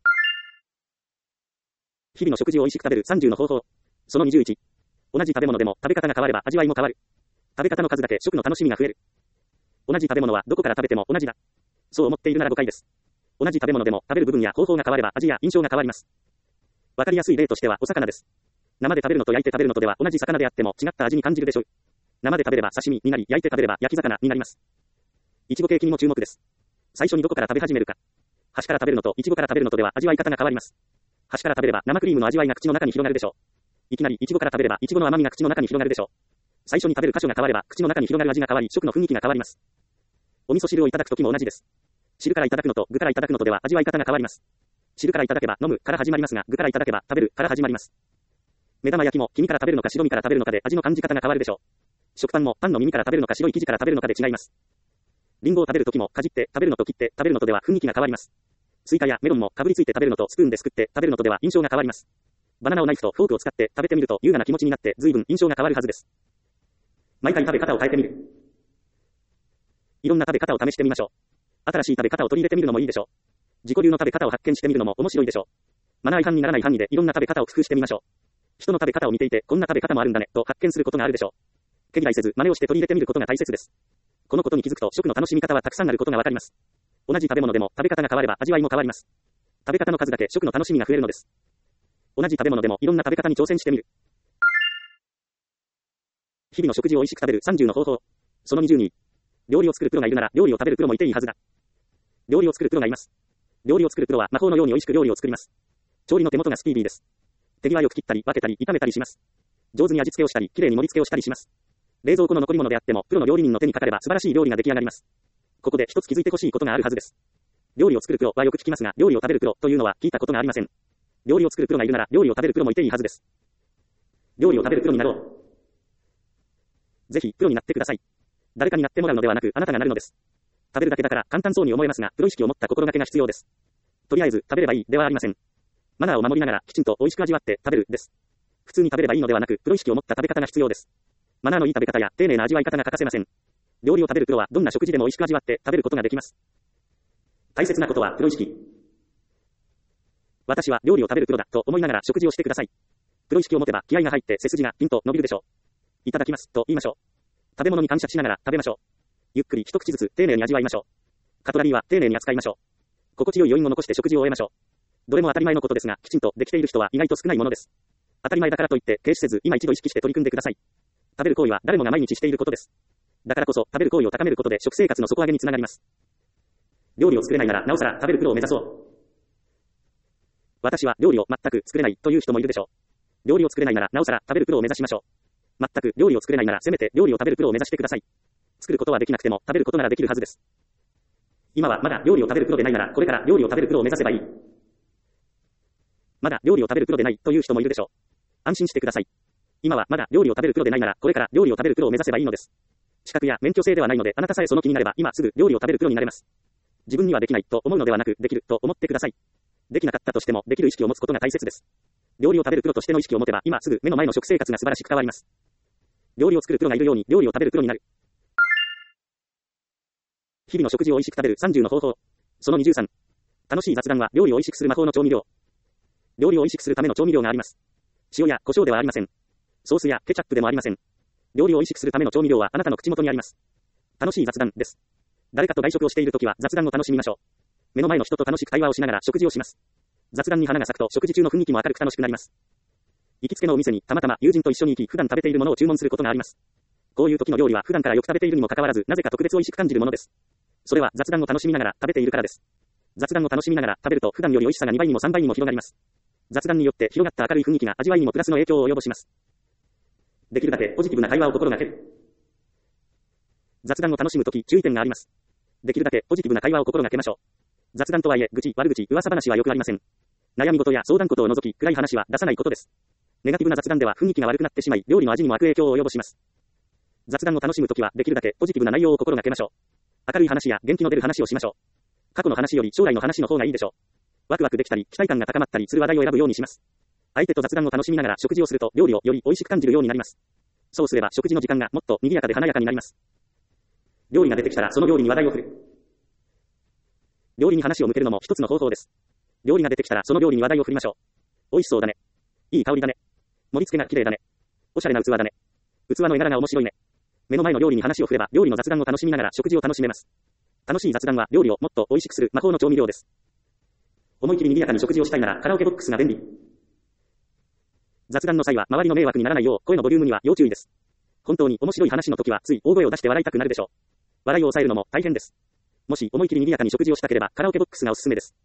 日々の食事を美味しく食べるさんじゅうの方法。そのにじゅういち。同じ食べ物でも食べ方が変われば味わいも変わる。食べ方の数だけ食の楽しみが増える。同じ食べ物はどこから食べても同じだ。そう思っているなら誤解です。同じ食べ物でも食べる部分や方法が変われば味や印象が変わります。わかりやすい例としてはお魚です。生で食べるのと焼いて食べるのとでは同じ魚であっても違った味に感じるでしょう。生で食べれば刺身になり、焼いて食べれば焼き魚になります。いちごケーキにも注目です。最初にどこから食べ始めるか。 端から食べるのとイチゴから食べるのとでは味わい方が変わります。端から食べれば生クリームの味わいが口の中に広がるでしょう。いきなりイチゴから食べればイチゴの甘みが口の中に広がるでしょう。最初に食べる箇所が変われば口の中に広がる味が変わり、食の雰囲気が変わります。お味噌汁をいただくときも同じです。汁からいただくのと具からいただくのとでは味わい方が変わります。汁からいただけば飲むから始まりますが、具からいただけば食べるから始まります。目玉焼きも黄身から食べるのか白身から食べるのかで味の感じ方が変わるでしょう。食パンもパンの耳から食べるのか白い生地から食べるのかで違います。リンゴを食べるときもかじって食べるのと切って食べるのとでは雰囲気が変わります。スイカやメロンもかぶりついて食べるのとスプーンですくって食べるのとでは印象が変わります。バナナをナイフとフォークを使って食べてみると優雅な気持ちになって随分印象が変わるはずです。毎回食べ方を変えてみる。いろんな食べ方を試してみましょう。新しい食べ方を取り入れてみるのもいいでしょう。自己流の食べ方を発見してみるのも面白いでしょう。マナー違反にならない範囲でいろんな食べ方を工夫してみましょう。人の食べ方を見ていてこんな食べ方もあるんだねと発見することがあるでしょう。毛嫌いせず真似をして取り入れてみることが大切です。このことに気づくと食の楽しみ方はたくさんあることがわかります。同じ食べ物でも食べ方が変われば味わいも変わります。食べ方の数だけ食の楽しみが増えるのです。同じ食べ物でもいろんな食べ方に挑戦してみる。日々の食事を美味しく食べるさんじゅうの方法。そのにじゅうに。料理を作るプロがいるなら料理を食べるプロもいていいはずだ。料理を作るプロがいます。料理を作るプロは魔法のように美味しく料理を作ります。調理の手元がスピーディーです。手際よく切ったり分けたり炒めたりします。上手に味付けをしたりきれいに盛り付けをしたりします。冷蔵庫の残り物であってもプロの料理人の手にかかれば素晴らしい料理が出来上がります。ここで一つ気づいてほしいことがあるはずです。料理を作るプロはよく聞きますが、料理を食べるプロというのは聞いたことがありません。料理を作るプロがいるなら料理を食べるプロもいていいはずです。料理を食べるプロになろう。ぜひプロになってください。誰かになってもらうのではなくあなたがなるのです。食べるだけだから簡単そうに思えますが、プロ意識を持った心がけが必要です。とりあえず食べればいいではありません。マナーを守りながらきちんと美味しく味わって食べるです。普通に食べればいいのではなく、プロ意識を持った食べ方が必要です。マナーのいい食べ方や丁寧な味わい方が欠かせません。料理を食べるプロはどんな食事でも美味しく味わって食べることができます。大切なことはプロ意識。私は料理を食べるプロだと思いながら食事をしてください。プロ意識を持てば気合が入って背筋がピンと伸びるでしょう。いただきますと言いましょう。食べ物に感謝しながら食べましょう。ゆっくり一口ずつ丁寧に味わいましょう。カトラリーは丁寧に扱いましょう。心地よい余韻を残して食事を終えましょう。どれも当たり前のことですが、きちんとできている人は意外と少ないものです。当たり前だからといって軽視せず今一度意識して取り組んでください。食べる行為は誰もが毎日していることです。だからこそ食べる行為を高めることで食生活の底上げにつながります。料理を作れないならなおさら食べるプロを目指そう。私は料理を全く作れないという人もいるでしょう。料理を作れないならなおさら食べるプロを目指しましょう。全く料理を作れないならせめて料理を食べるプロを目指してください。作ることはできなくても食べることならできるはずです。今はまだ料理を食べるプロでないならこれから料理を食べるプロを目指せばいい。まだ料理を食べるプロでないという人もいるでしょう。安心してください。今はまだ料理を食べるプロでないならこれから料理を食べるプロを目指せばいいのです。資格や免許制ではないのであなたさえその気になれば今すぐ料理を食べるプロになれます。自分にはできないと思うのではなくできると思ってください。できなかったとしてもできる意識を持つことが大切です。料理を食べるプロとしての意識を持てば今すぐ目の前の食生活が素晴らしく変わります。料理を作るプロがいるように料理を食べるプロになる。日々の食事を美味しく食べるさんじゅうの方法。そのにじゅうさん。楽しい雑談は料理を美味しくする魔法の調味料。料理を美味しくするための調味料があります。塩や胡椒ではありません。ソースやケチャップでもありません。料理を美味しくするための調味料はあなたの口元にあります。楽しい雑談です。誰かと外食をしているときは雑談を楽しみましょう。目の前の人と楽しく対話をしながら食事をします。雑談に花が咲くと食事中の雰囲気も明るく楽しくなります。行きつけのお店にたまたま友人と一緒に行き普段食べているものを注文することがあります。こういう時の料理は普段からよく食べているにもかかわらずなぜか特別美味しく感じるものです。それは雑談を楽しみながら食べているからです。雑談を楽しみながら食べると普段より美味しさがにばいにもさんばいにも広がります。雑談によって広がった明るい雰囲気が味わいにもプラスの影響を及ぼします。できるだけポジティブな会話を心がける。雑談を楽しむとき注意点があります。できるだけポジティブな会話を心がけましょう。雑談とはいえ愚痴、悪口、噂話はよくありません。悩み事や相談事を除き暗い話は出さないことです。ネガティブな雑談では雰囲気が悪くなってしまい料理の味にも悪影響を及ぼします。雑談を楽しむときはできるだけポジティブな内容を心がけましょう。明るい話や元気の出る話をしましょう。過去の話より将来の話の方がいいでしょう。ワクワクできたり期待感が高まったりする話題を選ぶようにします。相手と雑談を楽しみながら食事をすると料理をより美味しく感じるようになります。そうすれば食事の時間がもっと賑やかで華やかになります。料理が出てきたらその料理に話題を振る。料理に話を向けるのも一つの方法です。料理が出てきたらその料理に話題を振りましょう。美味しそうだね。いい香りだね。盛り付けが綺麗だね。おしゃれな器だね。器の絵柄が面白いね。目の前の料理に話を振れば料理の雑談を楽しみながら食事を楽しめます。楽しい雑談は料理をもっと美味しくする魔法の調味料です。思い切り賑やかに食事をしたいならカラオケボックスが便利。雑談の際は周りの迷惑にならないよう声のボリュームには要注意です。本当に面白い話の時はつい大声を出して笑いたくなるでしょう。笑いを抑えるのも大変です。もし思い切り賑やかに食事をしたければカラオケボックスがおすすめです。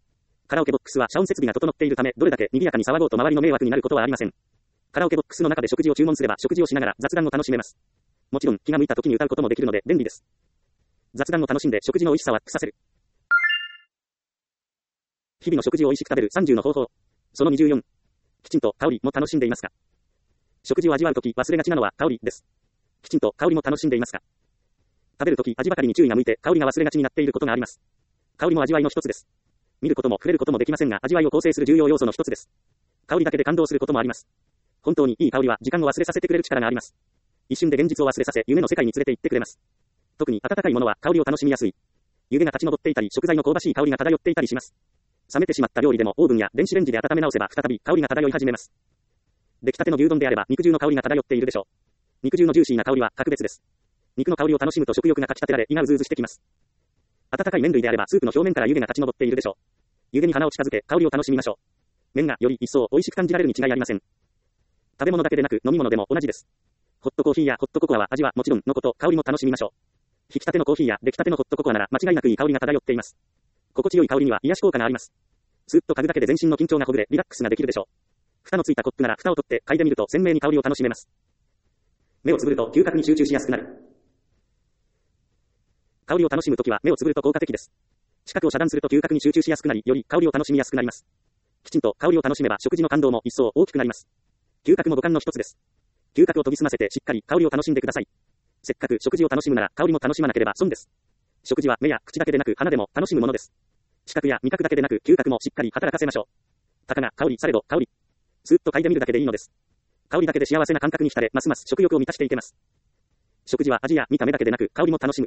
カラオケボックスは遮音設備が整っているため、どれだけ賑やかに騒ごうと周りの迷惑になることはありません。カラオケボックスの中で食事を注文すれば食事をしながら雑談を楽しめます。もちろん気が向いた時に歌うこともできるので便利です。雑談を楽しんで食事の美味しさをアップさせる。日々の食事を美味しく食べるさんじゅうの方法。そのにじゅうよん。きちんと香りも楽しんでいますか？食事を味わうとき忘れがちなのは香りです。きちんと香りも楽しんでいますか？食べるとき味ばかりに注意が向いて香りが忘れがちになっていることがあります。香りも味わいの一つです。見ることも触れることもできませんが味わいを構成する重要要素の一つです。香りだけで感動することもあります。本当にいい香りは時間を忘れさせてくれる力があります。一瞬で現実を忘れさせ夢の世界に連れて行ってくれます。特に温かいものは香りを楽しみやすい。湯気が立ち上っていたり食材の香ばしい香りが漂っていたりします。冷めてしまった料理でもオーブンや電子レンジで温め直せば再び香りが漂い始めます。出来たての牛丼であれば肉汁の香りが漂っているでしょう。肉汁のジューシーな香りは格別です。肉の香りを楽しむと食欲がかき立てられ胃がうずうずしてきます。温かい麺類であればスープの表面から湯気が立ち上っているでしょう。湯気に鼻を近づけ香りを楽しみましょう。麺がより一層美味しく感じられるに違いありません。食べ物だけでなく飲み物でも同じです。ホットコーヒーやホットココアは味はもちろんのこと香りも楽しみましょう。引き立てのコーヒーや出来たてのホットココアなら間違いなくいい香りが漂っています。心地よい香りには癒し効果があります。スーッと嗅ぐだけで全身の緊張がほぐれリラックスができるでしょう。蓋のついたコップなら蓋を取って嗅いでみると鮮明に香りを楽しめます。目をつぶると嗅覚に集中しやすくなる。香りを楽しむときは目をつぶると効果的です。視覚を遮断すると嗅覚に集中しやすくなり、より香りを楽しみやすくなります。きちんと香りを楽しめば食事の感動も一層大きくなります。嗅覚も五感の一つです。嗅覚を研ぎ澄ませてしっかり香りを楽しんでください。せっかく食事を楽しむなら香りも楽しまなければ損です。食事は目や口だけでなく鼻でも楽しむものです。視覚や味覚だけでなく嗅覚もしっかり働かせましょう。たかが香りされど香り。スーッと嗅いでみるだけでいいのです。香りだけで幸せな感覚に浸れ、ますます食欲を満たしていけます。食事は味や見た目だけでなく香りも楽しむ。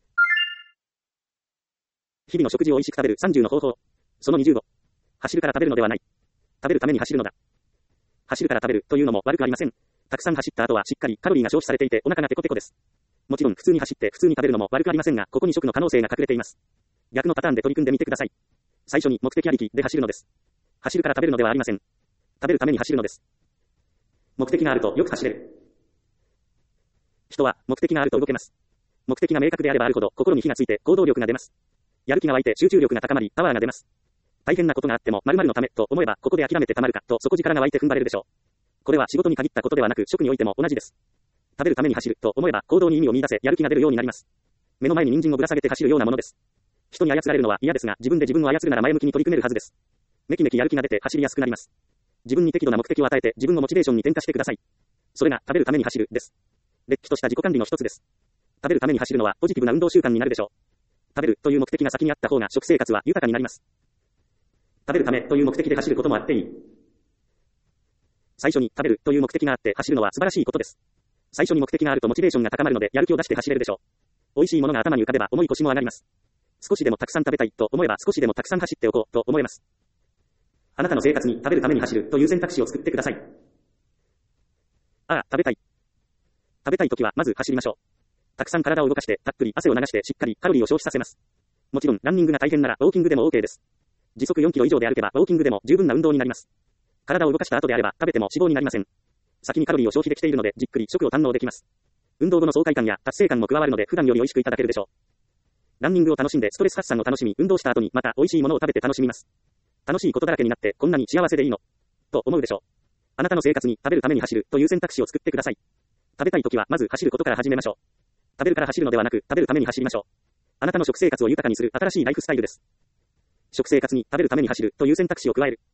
日々の食事を美味しく食べるさんじゅうの方法。そのにじゅうご。走るから食べるのではない。食べるために走るのだ。走るから食べるというのも悪くありません。たくさん走った後はしっかりカロリーが消費されていてお腹がテコテコです。もちろん普通に走って普通に食べるのも悪くありませんが、ここに食の可能性が隠れています。逆のパターンで取り組んでみてください。最初に目的ありきで走るのです。走るから食べるのではありません。食べるために走るのです。目的があるとよく走れる。人は目的があると動けます。目的が明確であればあるほど心に火がついて行動力が出ます。やる気が湧いて集中力が高まりパワーが出ます。大変なことがあっても〇〇のためと思えばここで諦めてたまるかと底力が湧いて踏ん張れるでしょう。これは仕事に限ったことではなく食においても同じです。食べるために走ると思えば行動に意味を見出せやる気が出るようになります。目の前に人参をぶら下げて走るようなものです。人に操られるのは嫌ですが自分で自分を操るなら前向きに取り組めるはずです。めきめきやる気が出て走りやすくなります。自分に適度な目的を与えて自分をモチベーションに転化してください。それが食べるために走るです。れっきとした自己管理の一つです。食べるために走るのはポジティブな運動習慣になるでしょう。食べるという目的が先にあった方が食生活は豊かになります。食べるためという目的で走ることもあっていい。最初に食べるという目的があって走るのは素晴らしいことです。最初に目的があるとモチベーションが高まるのでやる気を出して走れるでしょう。美味しいものが頭に浮かべば重い腰も上がります。少しでもたくさん食べたいと思えば少しでもたくさん走っておこうと思えます。あなたの生活に食べるために走るという選択肢を作ってください。ああ、食べたい。食べたいときはまず走りましょう。たくさん体を動かしてたっぷり汗を流してしっかりカロリーを消費させます。もちろんランニングが大変ならウォーキングでも OK です。時速よんキロ以上で歩けばウォーキングでも十分な運動になります。体を動かした後であれば食べても脂肪になりません。先にカロリーを消費できているのでじっくり食を堪能できます。運動後の爽快感や達成感も加わるので普段より美味しくいただけるでしょう。ランニングを楽しんでストレス発散を楽しみ運動した後にまた美味しいものを食べて楽しみます。楽しいことだらけになってこんなに幸せでいいのと思うでしょう。あなたの生活に食べるために走るという選択肢を作ってください。食べたいときはまず走ることから始めましょう。食べるから走るのではなく食べるために走りましょう。あなたの食生活を豊かにする新しいライフスタイルです。食生活に食べるために走るという選択肢を加える。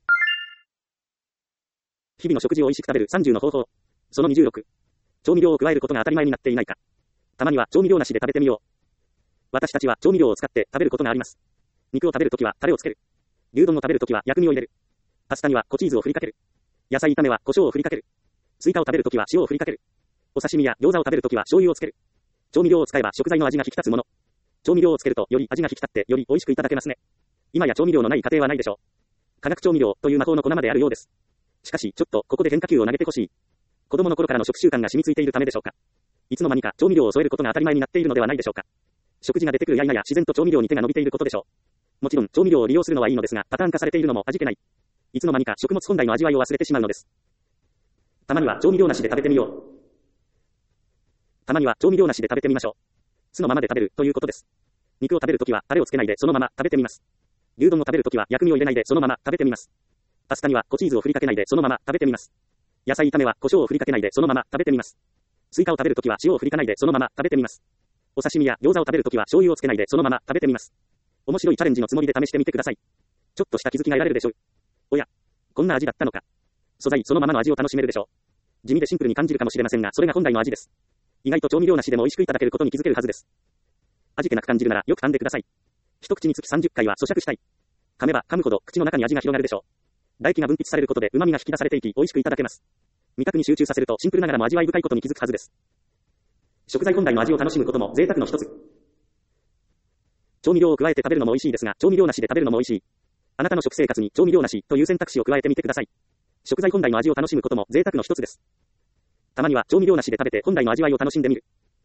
日々の食事を美味しく食べるさんじゅうの方法。そのにじゅうろく。調味料を加えることが当たり前になっていないか。たまには調味料なしで食べてみよう。私たちは調味料を使って食べることがあります。肉を食べるときはタレをつける。牛丼を食べるときは薬味を入れる。パスタにはコチーズを振りかける。野菜炒めは胡椒を振りかける。スイカを食べるときは塩を振りかける。お刺身や餃子を食べるときは醤油をつける。調味料を使えば食材の味が引き立つもの。調味料をつけるとより味が引き立ってより美味しくいただけますね。今や調味料のない家庭はないでしょう。化学調味料という魔法の粉まであるようです。しかしちょっとここで変化球を投げてほしい。子供の頃からの食習慣が染みついているためでしょうか。いつの間にか調味料を添えることが当たり前になっているのではないでしょうか。食事が出てくるや否や自然と調味料に手が伸びていることでしょう。もちろん調味料を利用するのはいいのですがパターン化されているのも味気ない。いつの間にか食物本来の味わいを忘れてしまうのです。たまには調味料なしで食べてみよう。たまには調味料なしで食べてみましょう。酢のままで食べるということです。肉を食べるときはタレをつけないでそのまま食べてみます。 牛丼を食べるときは薬味を入れないでそのまま食べてみます。パスタにはコチーズを振りかけないでそのまま食べてみます。野菜炒めは胡椒を振りかけないでそのまま食べてみます。スイカを食べるときは塩を振りかないでそのまま食べてみます。お刺身や餃子を食べるときは醤油をつけないでそのまま食べてみます。面白いチャレンジのつもりで試してみてください。ちょっとした気づきが得られるでしょう。おや、こんな味だったのか。素材そのままの味を楽しめるでしょう。地味でシンプルに感じるかもしれませんが、それが本来の味です。意外と調味料なしでも美味しくいただけることに気づけるはずです。味気なく感じるならよく噛んでください。一口につきさんじゅっかいは咀嚼したい。噛めば噛むほど口の中に味が広がるでしょう。唾液が分泌されることで旨味が引き出されていき美味しくいただけます。味覚に集中させるとシンプルながらも味わい深いことに気づくはずです。食材本来の味を楽しむことも贅沢の一つ。調味料を加えて食べるのも美味しいですが、調味料なしで食べるのも美味しい。あなたの食生活に調味料なしという選択肢を加えてみてください。食材本来の味を楽しむことも贅沢の一つです。たまには調味料なしで食べて本来の味わいを楽しんでみる。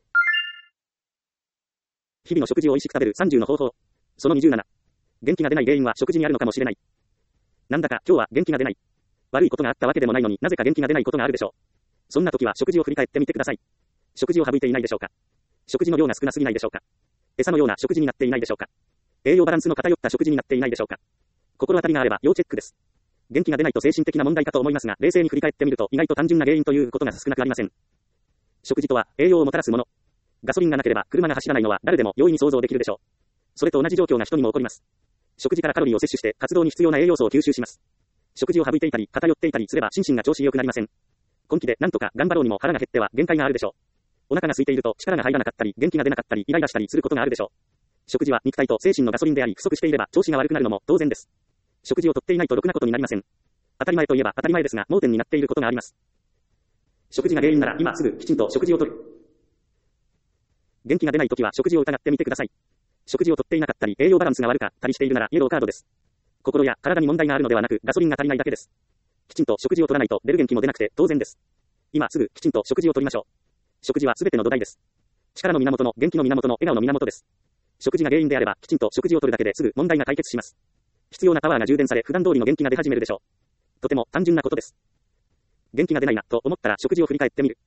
日々の食事を美味しく食べるさんじゅうの方法。そのにじゅうなな。元気が出ない原因は食事にあるのかもしれない。なんだか今日は元気が出ない。悪いことがあったわけでもないのになぜか元気が出ないことがあるでしょう。そんな時は食事を振り返ってみてください。食事を省いていないでしょうか。食事の量が少なすぎないでしょうか。餌のような食事になっていないでしょうか。栄養バランスの偏った食事になっていないでしょうか。心当たりがあれば要チェックです。元気が出ないと精神的な問題かと思いますが、冷静に振り返ってみると意外と単純な原因ということが少なくありません。食事とは栄養をもたらすもの。ガソリンがなければ車が走らないのは誰でも容易に想像できるでしょう。それと同じ状況が人にも起こります。食事からカロリーを摂取して活動に必要な栄養素を吸収します。食事を省いていたり偏っていたりすれば心身が調子良くなりません。根気でなんとか頑張ろうにも腹が減っては限界があるでしょう。お腹が空いていると力が入らなかったり元気が出なかったりイライラしたりすることがあるでしょう。食事は肉体と精神のガソリンであり不足していれば調子が悪くなるのも当然です。食事をとっていないとろくなことになりません。当たり前といえば当たり前ですが盲点になっていることがあります。食事が原因なら今すぐきちんと食事をとる。元気が出ないときは食事を疑ってみてください。食事をとっていなかったり栄養バランスが悪かったりしているならイエローカードです。心や体に問題があるのではなくガソリンが足りないだけです。きちんと食事をとらないと出る元気も出なくて当然です。今すぐきちんと食事をとりましょう。食事はすべての土台です。力の源の元気の源の笑顔の源です。食事が原因であればきちんと食事をとるだけですぐ問題が解決します。必要なパワーが充電され普段通りの元気が出始めるでしょう。とても単純なことです。元気が出ないなと思ったら食事を振り返ってみる。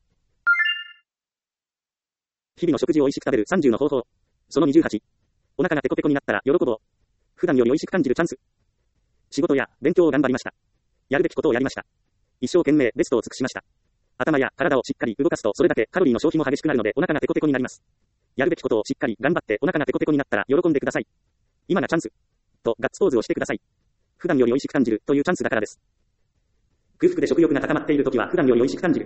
日々の食事を美味しく食べるさんじゅうの方法。そのにじゅうはち。お腹がペコペコになったら喜ぼう。普段より美味しく感じるチャンス。仕事や勉強を頑張りました。やるべきことをやりました。一生懸命ベストを尽くしました。頭や体をしっかり動かすとそれだけカロリーの消費も激しくなるのでお腹がペコペコになります。やるべきことをしっかり頑張ってお腹がペコペコになったら喜んでください。今がチャンス。とガッツポーズをしてください。普段より美味しく感じるというチャンスだからです。空腹で食欲が高まっているときは普段より美味しく感じる。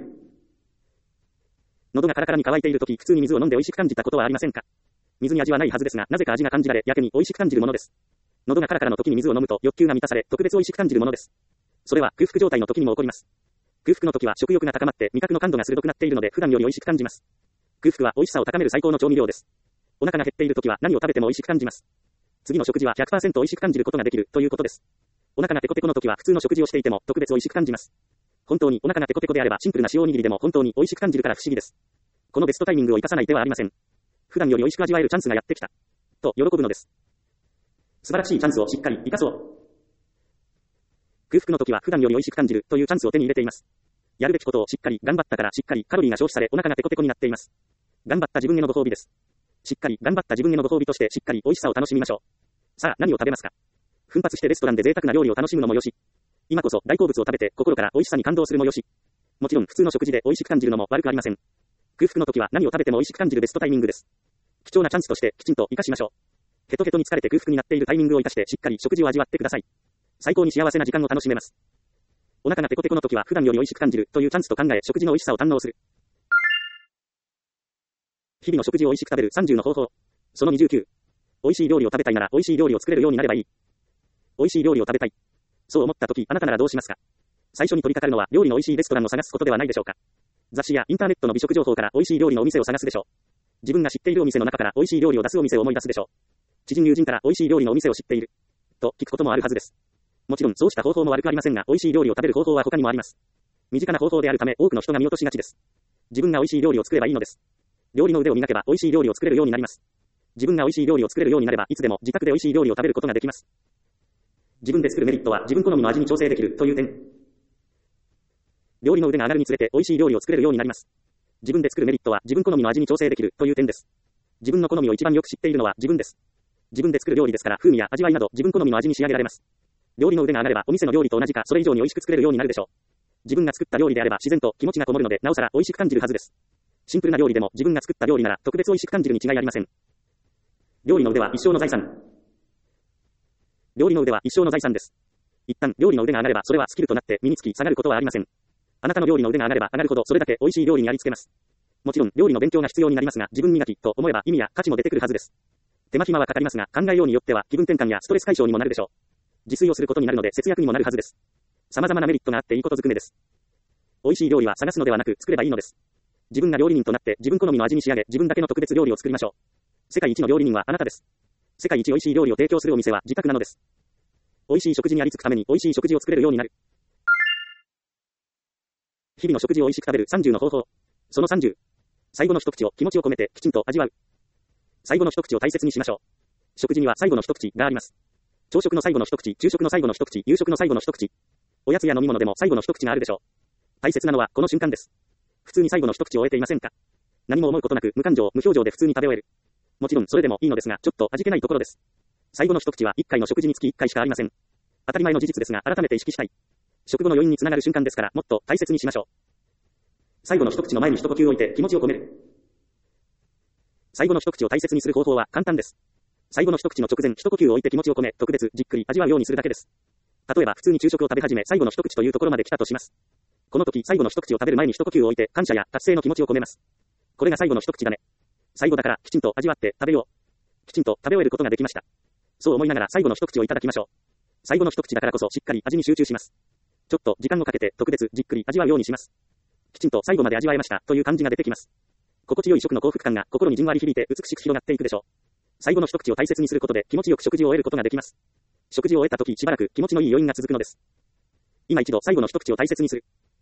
喉がカラカラに乾いているとき普通に水を飲んで美味しく感じたことはありませんか。水に味はないはずですがなぜか味が感じられ逆に美味しく感じるものです。喉がカラカラの時に水を飲むと欲求が満たされ特別美味しく感じるものです。それは空腹状態の時にも起こります。空腹の時は食欲が高まって味覚の感度が鋭くなっているので普段より美味しく感じます。空腹は美味しさを高める最高の調味料です。お腹が減っている時は何を食べても美味しく感じます。次の食事は ひゃくパーセント 美味しく感じることができるということです。お腹がペコペコの時は普通の食事をしていても特別美味しく感じます。本当にお腹がペコペコであればシンプルな塩おにぎりでも本当に美味しく感じるから不思議です。このベストタイミングを生かさない手はありません。普段より美味しく味わえるチャンスがやってきた。と喜ぶのです。素晴らしいチャンスをしっかり生かそう。空腹の時は普段より美味しく感じるというチャンスを手に入れています。やるべきことをしっかり頑張ったからしっかりカロリーが消費されお腹がペコペコになっています。頑張った自分へのご褒美です。しっかり頑張った自分へのご褒美としてしっかり美味しさを楽しみましょう。さあ何を食べますか。奮発してレストランで贅沢な料理を楽しむのもよし。今こそ大好物を食べて心から美味しさに感動するもよし。もちろん普通の食事で美味しく感じるのも悪くありません。空腹の時は何を食べても美味しく感じるベストタイミングです。貴重なチャンスとしてきちんと活かしましょう。ヘトヘトに疲れて空腹になっているタイミングを生かしてしっかり食事を味わってください。最高に幸せな時間を楽しめます。お腹がペコペコの時は普段より美味しく感じるというチャンスと考え食事の美味しさを堪能する。日々の食事を美味しく食べるさんじゅうの方法。そのにじゅうきゅう。美味しい料理を食べたいなら美味しい料理を作れるようになればいい。美味しい料理を食べたい。そう思った時あなたならどうしますか。最初に取り掛かるのは料理の美味しいレストランを探すことではないでしょうか。雑誌やインターネットの美食情報から美味しい料理のお店を探すでしょう。自分が知っているお店の中から美味しい料理を出すお店を思い出すでしょう。知人友人から美味しい料理のお店を知っている。と聞くこともあるはずです。もちろんそうした方法も悪くありませんが、美味しい料理を食べる方法は他にもあります。身近な方法であるため多くの人が見落としがちです。自分が美味しい料理を作ればいいのです。料理の腕を磨けば美味しい料理を作れるようになります。自分が美味しい料理を作れるようになればいつでも自宅で美味しい料理を食べることができます。自分で作るメリットは自分好みの味に調整できるという点。料理の腕が上がるにつれて美味しい料理を作れるようになります。自分で作るメリットは自分好みの味に調整できるという点です。自分の好みを一番よく知っているのは自分です。 自分で作る料理ですから風味や味わいなど自分好みの味に仕上げられます。料理の腕が上がればお店の料理と同じかそれ以上に美味しく作れるようになるでしょう。自分が作った料理であれば自然と気持ちがこもるのでなおさら美味しく感じるはずです。シンプルな料理でも自分が作った料理なら特別美味しく感じるに違いありません。料理の腕は一生の財産。料理の腕は一生の財産です。一旦料理の腕が上がればそれはスキルとなって身につき下がることはありません。あなたの料理の腕が上がれば上がるほどそれだけ美味しい料理にありつけます。もちろん料理の勉強が必要になりますが自分磨きと思えば意味や価値も出てくるはずです。手間暇はかかりますが考えようによっては気分転換やストレス解消にもなるでしょう。自炊をすることになるので節約にもなるはずです。様々なメリットがあっていいことずくめです。美味しい料理は探すのではなく作ればいいのです。自分が料理人となって自分好みの味に仕上げ自分だけの特別料理を作りましょう。世界一の料理人はあなたです。世界一美味しい料理を提供するお店は自宅なのです。美味しい食事にありつくために美味しい食事を作れるようになる。日々の食事を美味しく食べるさんじゅうの方法。そのさんじゅう。最後の一口を気持ちを込めてきちんと味わう。最後の一口を大切にしましょう。食事には最後の一口があります。朝食の最後の一口、昼食の最後の一口、夕食の最後の一口。おやつや飲み物でも最後の一口があるでしょう。大切なのはこの瞬間です。普通に最後の一口を終えていませんか？何も思うことなく無感情、無表情で普通に食べ終える。もちろんそれでもいいのですが、ちょっと味気ないところです。最後の一口はいっかいの食事につきいっかいしかありません。当たり前の事実ですが、改めて意識したい。食後の余韻につながる瞬間ですから、もっと大切にしましょう。最後の一口の前に一呼吸を置いて気持ちを込める。最後の一口を大切にする方法は簡単です。最後の一口の直前、一呼吸を置いて気持ちを込め、特別じっくり味わうようにするだけです。例えば普通に昼食を食べ始め、最後の一口というところまで来たとします。この時、最後の一口を食べる前に一呼吸を置いて、感謝や達成の気持ちを込めます。これが最後の一口だね。最後だから、きちんと味わって食べよう。きちんと食べ終えることができました。そう思いながら最後の一口をいただきましょう。最後の一口だからこそしっかり味に集中します。ちょっと時間をかけて特別じっくり味わうようにします。きちんと最後まで味わえましたという感じが出てきます。心地よい食の幸福感が心にじんわり響いて美しく広がっていくでしょう。最後の一口を大切にすることで気持ちよく食事を終えることができます。食事を終えた時しばらく気持ちのいい余韻が続くのです。今一度最後の一口を大切にする。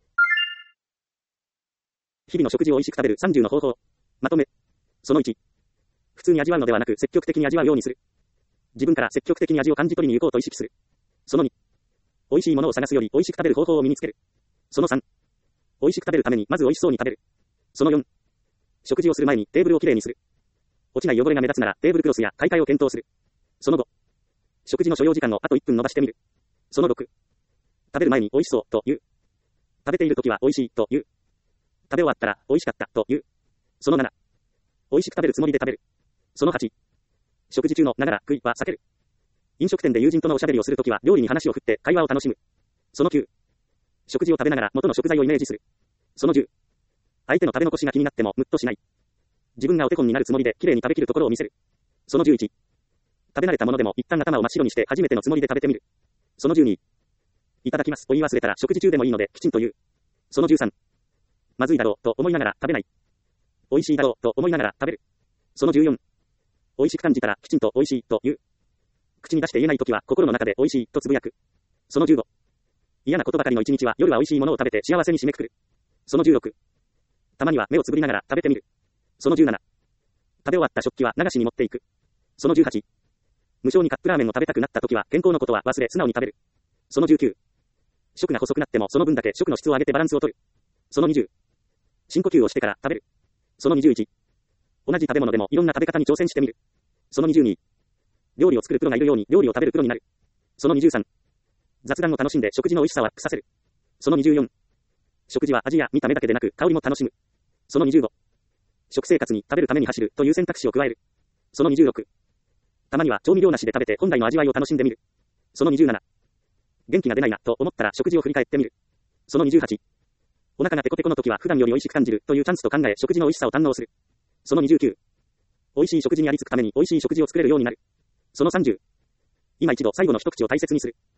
日々の食事を美味しく食べるさんじゅうの方法。まとめ。そのいち。普通に味わうのではなく積極的に味わうようにする。自分から積極的に味を感じ取りに行こうと意識する。そのに。美味しいものを探すより美味しく食べる方法を身につける。そのさん。美味しく食べるためにまず美味しそうに食べる。そのよん。食事をする前にテーブルをきれいにする。落ちない汚れが目立つならテーブルクロスや買い替えを検討する。そのご。食事の所要時間をあといっぷん伸ばしてみる。そのろく。食べる前に美味しそうと言う。食べている時は美味しいと言う。食べ終わったら美味しかったと言う。そのなな。美味しく食べるつもりで食べる。そのはち。食事中のながら食いは避ける。飲食店で友人とのおしゃべりをするときは料理に話を振って会話を楽しむ。そのきゅう。食事を食べながら元の食材をイメージする。そのじゅう。相手の食べ残しが気になってもムッとしない。自分がお手本になるつもりできれいに食べきるところを見せる。そのじゅういち。食べ慣れたものでも一旦頭を真っ白にして初めてのつもりで食べてみる。そのじゅうに。いただきますと言い忘れたら食事中でもいいのできちんと言う。そのじゅうさん。まずいだろうと思いながら食べない。美味しいだろうと思いながら食べる。そのじゅうよん。美味しく感じたらきちんと美味しいと言う。口に出して言えないときは心の中で美味しいとつぶやく。そのじゅうご。嫌なことばかりの一日は夜は美味しいものを食べて幸せに締めくくる。そのじゅうろく。たまには目をつぶりながら食べてみる。そのじゅうなな。食べ終わった食器は流しに持っていく。そのじゅうはち。無性にカップラーメンを食べたくなったときは健康のことは忘れ素直に食べる。そのじゅうきゅう。食が細くなってもその分だけ食の質を上げてバランスを取る。そのにじゅう。深呼吸をしてから食べる。そのにじゅういち。同じ食べ物でもいろんな食べ方に挑戦してみる。そのにじゅうに。料理を作るプロがいるように料理を食べるプロになる。そのにじゅうさん。雑談を楽しんで食事の美味しさをアップさせる。そのにじゅうよん。食事は味や見た目だけでなく香りも楽しむ。そのにじゅうご。食生活に食べるために走るという選択肢を加える。そのにじゅうろく。たまには調味料なしで食べて本来の味わいを楽しんでみる。そのにじゅうなな。元気が出ないなと思ったら食事を振り返ってみる。そのにじゅうはち。お腹がペコペコの時は普段より美味しく感じるというチャンスと考え食事の美味しさを堪能する。そのにじゅうきゅう。美味しい食事にありつくために美味しい食事を作れるようになる。そのさんじゅう。今一度最後の一口を大切にする。